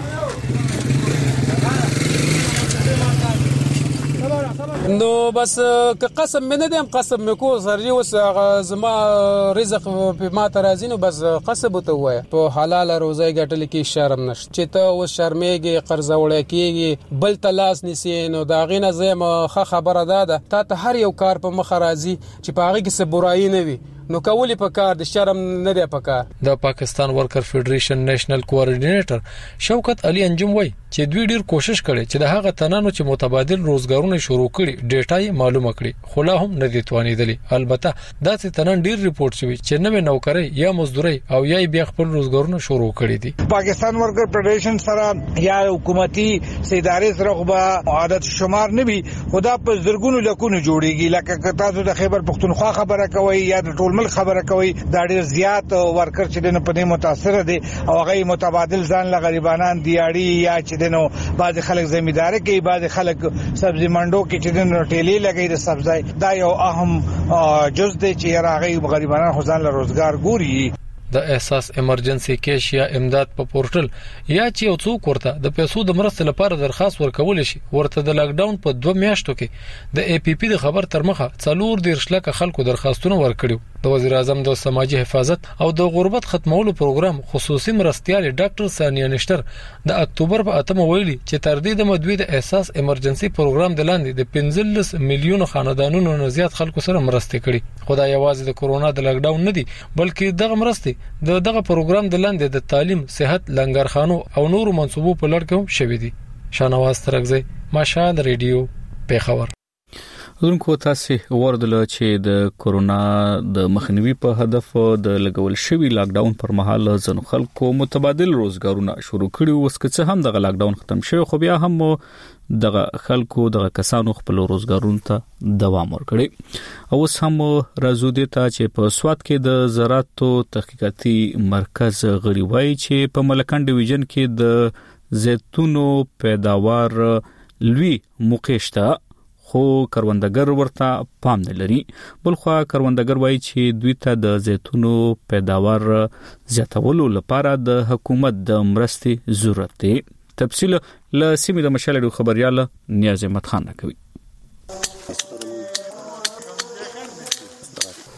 نو بس که قسم مې نه دیم قسم مې کو سرجی وس زما رزق په ما ترازینو بس قسم ته وای په حلال روزي ګټل کې شرم نشته چې ته و شرمېږي قرض وړې کېږي بل تلاس نسی نو دا غینه زما خبره ده تا ته هر یو کار په مخ راځي چې په هغه کې څه برایي نه وي نو کولی په کار د شرم نه دی په کار. د پاکستان ورکر فدریشن نېشنل کوارډینیټر شوکت علي انجم وای چې دوی ډیر کوشش کړي چې د هغه تنانو چې متبادل روزګارونه شروع کړي ډیټا یې معلومه کړي خو لا هم نه دي توانیدلی. البته دا چې تنن ډیر ریپورت شوی چې نوې نوکری یا مزدوري او یا بیا خپل روزګارونه شروع کړي دي. پاکستان ورکر فدریشن سره یا حکومتي سیدارې سره خو به عادت شمار نه وي خدا په زرګونو لکونو جوړیږي لکه تاسو د خیبر پختونخوا خبره کوي یا د ټول ملک خبره کوي دا ډیر زیات ورکر چې دنه په دې متاثر دي او هغه متبادل ځان له غریبانان دیاړي یا چې دنه بعض خلک زمیندار کوي بعض خلک سبزی منډو کې چې دنه ټیلې لګي د سبزی دا یو اهم جز دی چې هغه غریبانان خو ځان له روزګار ګوري. د احساس ایمرجنسي کیش یا امداد په پورټل یا چې یو څوک ورته د پیسو د مرستې لپاره درخواست ورکول شي ورته د لاک ډاون په دوه میاشتو کې د ای پی پی د خبر تر مخه څلور دیرش لکه خلکو درخواستونه ورکړي. د وزیر اعظم د سماجی حفاظت او د غربت ختمولو پروګرام خصوصي مرستيال ډاکټر ثانیه نشتر د اکتوبر په اتمه ویلي چې تر دې د مدوی د احساس ایمرجنسي پروګرام د لاندې د پنځلس میلیون خاندانونو نه زیات خلکو سره مرسته کړي. خدای یوازې د کرونا د لاک ډاون نه دي بلکې دغه مرسته د دغه پروګرام د لاندې د تعلیم، صحت، لنګرخانو او نورو منصوبو په لړ کې هم شوي دي. شانواز ترغزی مشال ریډیو پیښور. ورونکو تاسو وردل چې د کرونا د مخنیوي په هدف د لګول شوی لاک ډاون پر مهال ځنو خلکو متبادل روزګارونه شروع کړي اوس که څه هم د لاک ډاون ختم شوی خو بیا هم دغه خلکو دغه کسانو خپل روزګارونو ته دوام ورکړي. اوس هم راځو دي ته چې په سواد کې د زراعتو تحقیقاتي مرکز غړي وایي چې په ملکان ډیویژن کې د زیتونو پیداوار لوی موقعشته خو کروندګر ورته پام نه لري. بلخو کروندګر وایي چې دوی ته د زیتونو پیداوار زیاتولو لپاره د حکومت د مرستې ضرورت دی. تفصیل له سیمې د مشال خبريال نیاز احمد خان کوي.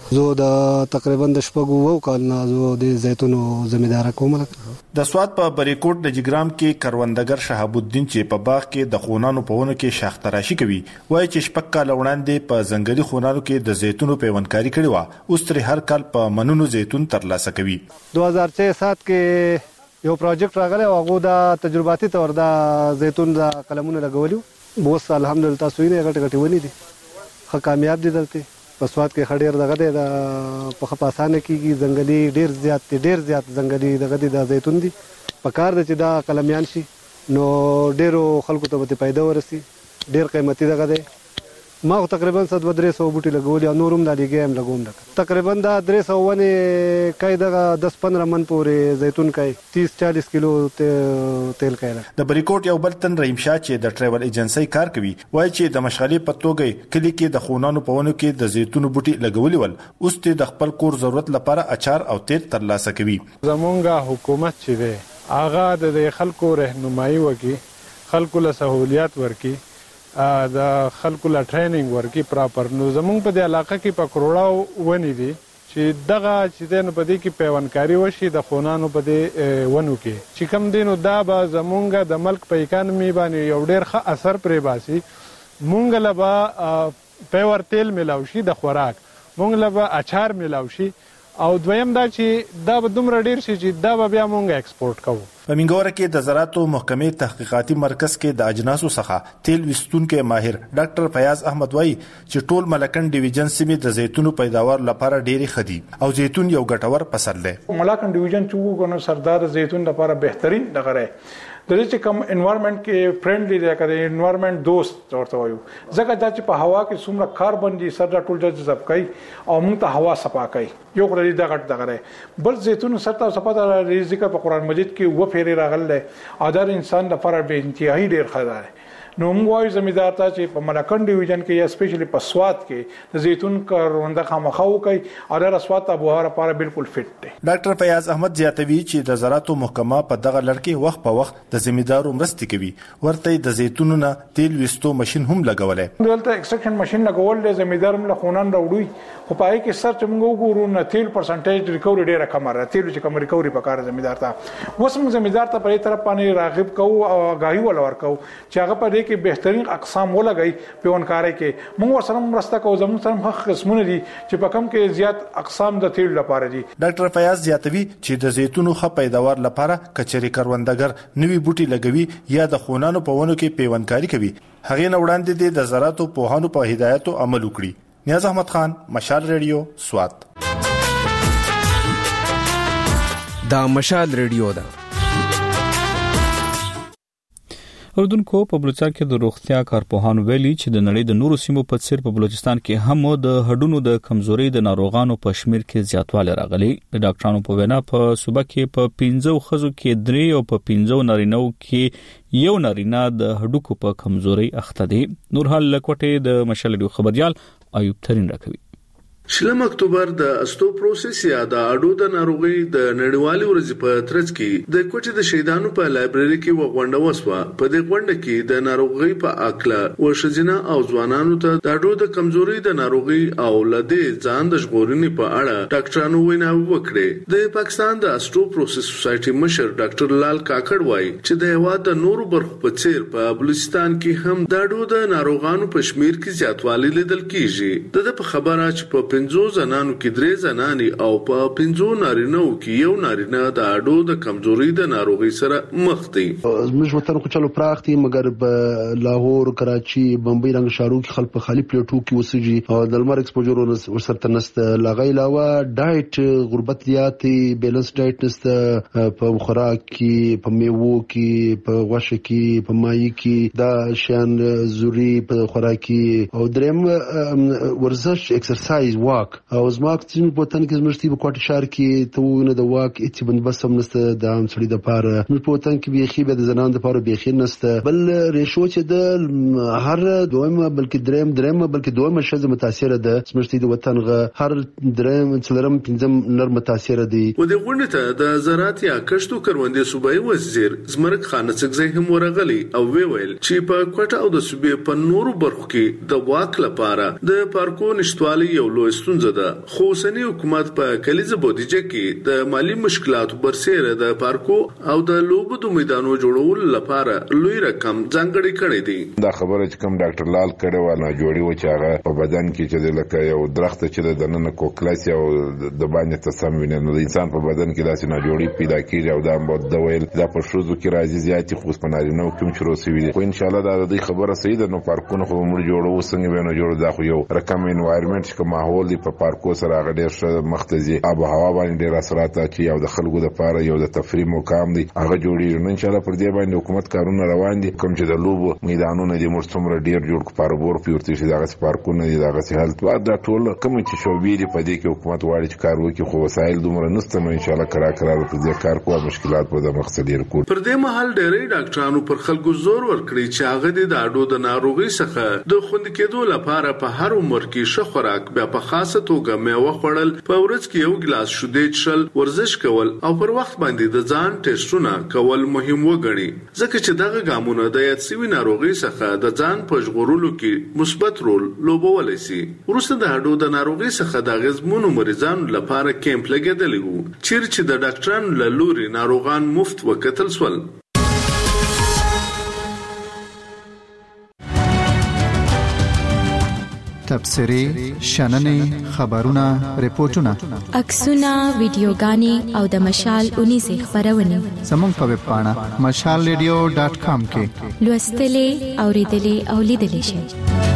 زه د تقریبا د شپږو وو کال نه زه د زیتونو زمیندار کوم. د سواد په بریکوټ د جګرام کې کروندګر شهاب الدین چې په باغ کې د خونانو په ونه کې شاخ تراشي کوي وایي چې شپږ کال وړاندې په ځنګلي خونانو کې د زیتونو پیوندکاری کړې و، اوس ترې هر کال په منونو زیتون ترلاسه کوي. دو هزار چھ سات کې یو پروجیکټ راغلی او هغه د تجرباتي تور د زیتون د قلمونو لګولیو. اوس الحمدلله تاسو یې غټ غټ ونی دي، ښه کامیاب دي. دلته په سواد کې خډیر دغه د په خپاسانه کېږي ځنګلي ډیر زیات دي، ډیر زیات ځنګلي دغه د زیتون دي. په کار د چې دا قلمیان شي نو ډیرو خلکو ته به پیدا ورسي، ډیر قیمتي دغه دی. ما تقریبا ست و درې سوه بوټي لګولي او نورم د لګي هم لګوم. تقریبا دا درې سوه ونې کای دغه دس پندرہ من پورې زیتون کای تیس چالیس کیلو تیل کای. د بریکوټ یو بل تن رحیم شاه چې د ټریول ایجنسی کار کوي وایي چې د مشغلې په توګه کلی کې د خونانو په ونو کې د زیتونو بوټي لګولي ول، اوس ته د خپل کور ضرورت لپاره اچار او تیل ترلاسه کوي. زمونږه حکومت چې دی هغه د خلکو رهنمایي وکي، خلکو له سہولیات ورکي، د خلکو لا ټریننګ ورکی پراپر. نو زمونږ په دې علاقه کې په کروڑاو ونی دي چې دغه چې دین په دې کې پیوندکاری وشي د خونانو په دې ونو کې چې کم دینو دا به زمونږ د ملک په اکانومي باندې یو ډیر ښه اثر پرې باسي. مونږ له به پیور تیل ملاو شي د خوراک، مونږ له به اچار ملاو شي، او دویم دا چې دا به دومره ډیر شي چې دا به بیا مونږ ایکسپورټ کوو. په منګوره کې د زراعتو محکمې تحقیقاتي مرکز کې د اجناسو څخه تیل وستونکو ماهر ډاکټر فیاض احمد وایي چې ټول ملکن ډیویژن سیمې د زیتونو پیداوار لپاره ډېری خدي او زیتون یو ګټور فصل دی. ملکن ډیویژن چې وګورئ سردار زیتون لپاره بهترین دغه دی. د دې چې کوم انوایرنمنت کې فرندلی دی، کله انوایرنمنت دوست ورته وایو، ځکه دا چې په هوا کې څومره کاربن دي سر ټول جذب کوي او موږ ته هوا صفا کوي. یو کړی دا غټ دغه دی. بل زیتون سره صفا د ریزیکه په قران مجید کې و پیری راغله ادر انسان لپاره به انتهایی ډیر ښه دی. نو موږ وایو زمیندار ته چې په ملکن ډیویژن کې یا سپیشلی په سواد کې د زیتون کرونده خامخا وکي او د سواد ته بوهاره لپاره بالکل فټ دی. ډاکټر فیاض احمد زیاتوي چې د زراعتو محکمه په دغه لړ کې وخت په وخت د زمیندارو مرستې کوي، ورته د زیتونو نه تیل وستو ماشين هم لګولای. دلته ایکسټراکشن ماشين لګول د زمیندار مله خونان راوړي، خو پای کې سر چې موږ وګورو نه تیل پرسنټیج ریکوري ډیره کم راځي. تیل چې کم ریکوري پکاره زمیندار ته وسم زمیندار ته په دې طرف باندې راغب کوو او غاهي ول ورکو چې هغه په دې کې بهترین اقسام ولګي پیونکاري کې. موږ سره مرسته کوو، زموږ سره حق قسمونه دي چې په کم کې زیات اقسام د تیل لپاره دي. ډاکټر فیاض زیاتوي چې د زیتونو ښه پیداوار لپاره کچري کروندګر نوي بوټي لګوي یا د خونانو په ونو کې پیوندکاری کوي. هغه نه وړاندې د زراعتو پوهانو په هدایتو عمل وکړي. نیاز احمد خان، مشال ریډیو، سوات. دا مشال ریډیو ده. اردوونکو په بلوچستان کې د روغتیا کارپوهانو ویلي چې د نړۍ د نورو سیمو په څیر په بلوچستان کې هم د هډونو د کمزوري د ناروغانو په شمیر کې زیاتوالی راغلی. د ډاکټرانو په وینا په صوبه کې په پنځو خزو کې درې او په پنځو نارینه‌و کې یو نارینه د هډوکو په کمزوري اخته دي. نورحال لکوټه د مشال ریډیو خبريال ایوب ترين راکوي. شلم اکتوبر د استوپروسس یا د اډو د ناروغي د نړیوالي ورځ په ترڅ کې د کوټې د شهیدانو په لایبرری کې وغونډه وسوه. په دې غونډه کې د ناروغي په اکله او شجنه او ځوانانو ته د اډو د کمزوري د ناروغي او لدې ځان د ژغورنې په اړه ډاکټرانو ویناوي وکړې. د پاکستان د استوپروسس سوسایټي مشر ډاکټر لال کاکړ وایي چې د هوا د نورو برخو په څیر په بلوچستان کې هم د اډو د ناروغانو په شمیر کې زیاتوالی لیدل کیږي. د په خبره چې په پنځو زنانو کې درې زناني او په پنځو نارینه‌و کې یو نارینه د اډو د کمزوري د ناروغي سره مخ دي. زموږ وطن خو چلو پراخ دي، مګر په لاهور، کراچي، بمبئی، رنګ شارو کې خلک په خالي پلیټو کې وسیږي او د لمر ایکسپوجر ورسره نست. لغې علاوه ډایټ غربت زیاتي، بیلنس ډایټ نست په خوراک کې، په میوو کې، په غوښه کې، په ماهي کې دا شیان ضروري په خوراک کې. او دریم ورزش، ایکسرسایز، واک. او زما چې په وطن کې زموږ په کوټ شهر کې ته ونه د واک هیڅ بندوبست هم نشته د عام سړي د پاره. موږ په وطن کې بيخي به د زنان د پاره بيخي نشته. بل ریشو چې د هر دویمه بلکې دریم دریم بلکې دویمه شزه متاثر ده. زموږ د وطن غ هر دریم څلرم پنځم نر متاثر دي. و د غونډه ته د زراعت یا کښتو کروندې صوبایي وزیر زمرک خان څخه هم ورغلی او ویل چې په کوټه او د صوبې په نورو برخو کې د واک لپاره د پارکو نشټوالي یو لوی یو ستونزه ده خو سنی حکومت په کلیزه بودیجه کې د مالی مشکلاتو برسره د پارکو او د لوبو د میدانونو جوړول لپاره لوی رقم ځانګړی کړی دی. دا خبره چې کوم ډاکټر لال کړي و نه جوړي و چې هغه په بدن کې چې لکه یو درخت چې د نن کوکلاس او د باندې تسم ویني نو د انسان په بدن کې داسې نه جوړي پیدا کیږي او دا هم د ویل دا په شوزو کې راځي زیاتې خو په نارینه او کوم چرو سوي دي. خو ان شاء الله دا د خبره صحیح ده. نو پارکونه خو موږ جوړو څنګه ونه جوړو دا خو یو رقم انوایرنمنت چې ماحول دی په پارکو سره هغه ډېر ښه مختزي آب او هوا باندې ډېر اثرات اچي او د خلکو لپاره یو د تفریح مقام دی هغه جوړیږي. نو ان شاء الله پر دې باندې حکومت کارونه روان دي. کوم چې د لوبو میدانونه دي موږ څومره ډېر جوړ کو پاربور پیورتي شي دا پارکونه دي دا غسي حالت وا دا ټول کوم چې شوبې دي په دې کې حکومت واړي چې کار وکړي خو وسایل دومره نشته. نو ان شاء الله کرا کرا په دې کار کوه مشکلات په د مقصد یې کو. پر دې مهال ډېری ډاکټرانو پر خلکو زور ورکړي چې هغه د اډو د ناروغي څخه د خوند کېدو لپاره په هر عمر کې ښه خوراک بیا په خاصه توګه میوه خوړل په ورځ کې یو ګلاس شیدې څښل ورزش کول او پر وخت باندې د ځان ټیسټونه کول مهم وګڼي ځکه چې دغه ګامونه د یاد سوي ناروغي څخه د ځان په ژغورلو کې مثبت رول لوبولی شي. وروسته د اډو د ناروغي څخه د غزمونو مریضانو لپاره کیمپ لګیدلی وو چیرې چې د ډاکټرانو له لوري ناروغان مفت وکتل شول. تبصرې شننې خبرونه ریپورتونه عکسونه ویډیوګانې او د مشال اونیزه خبرونه زموږ په ویب پاڼه مشال ریډیو ډاټ کام کې لوستلې اوریدلې او لیدلې شئ.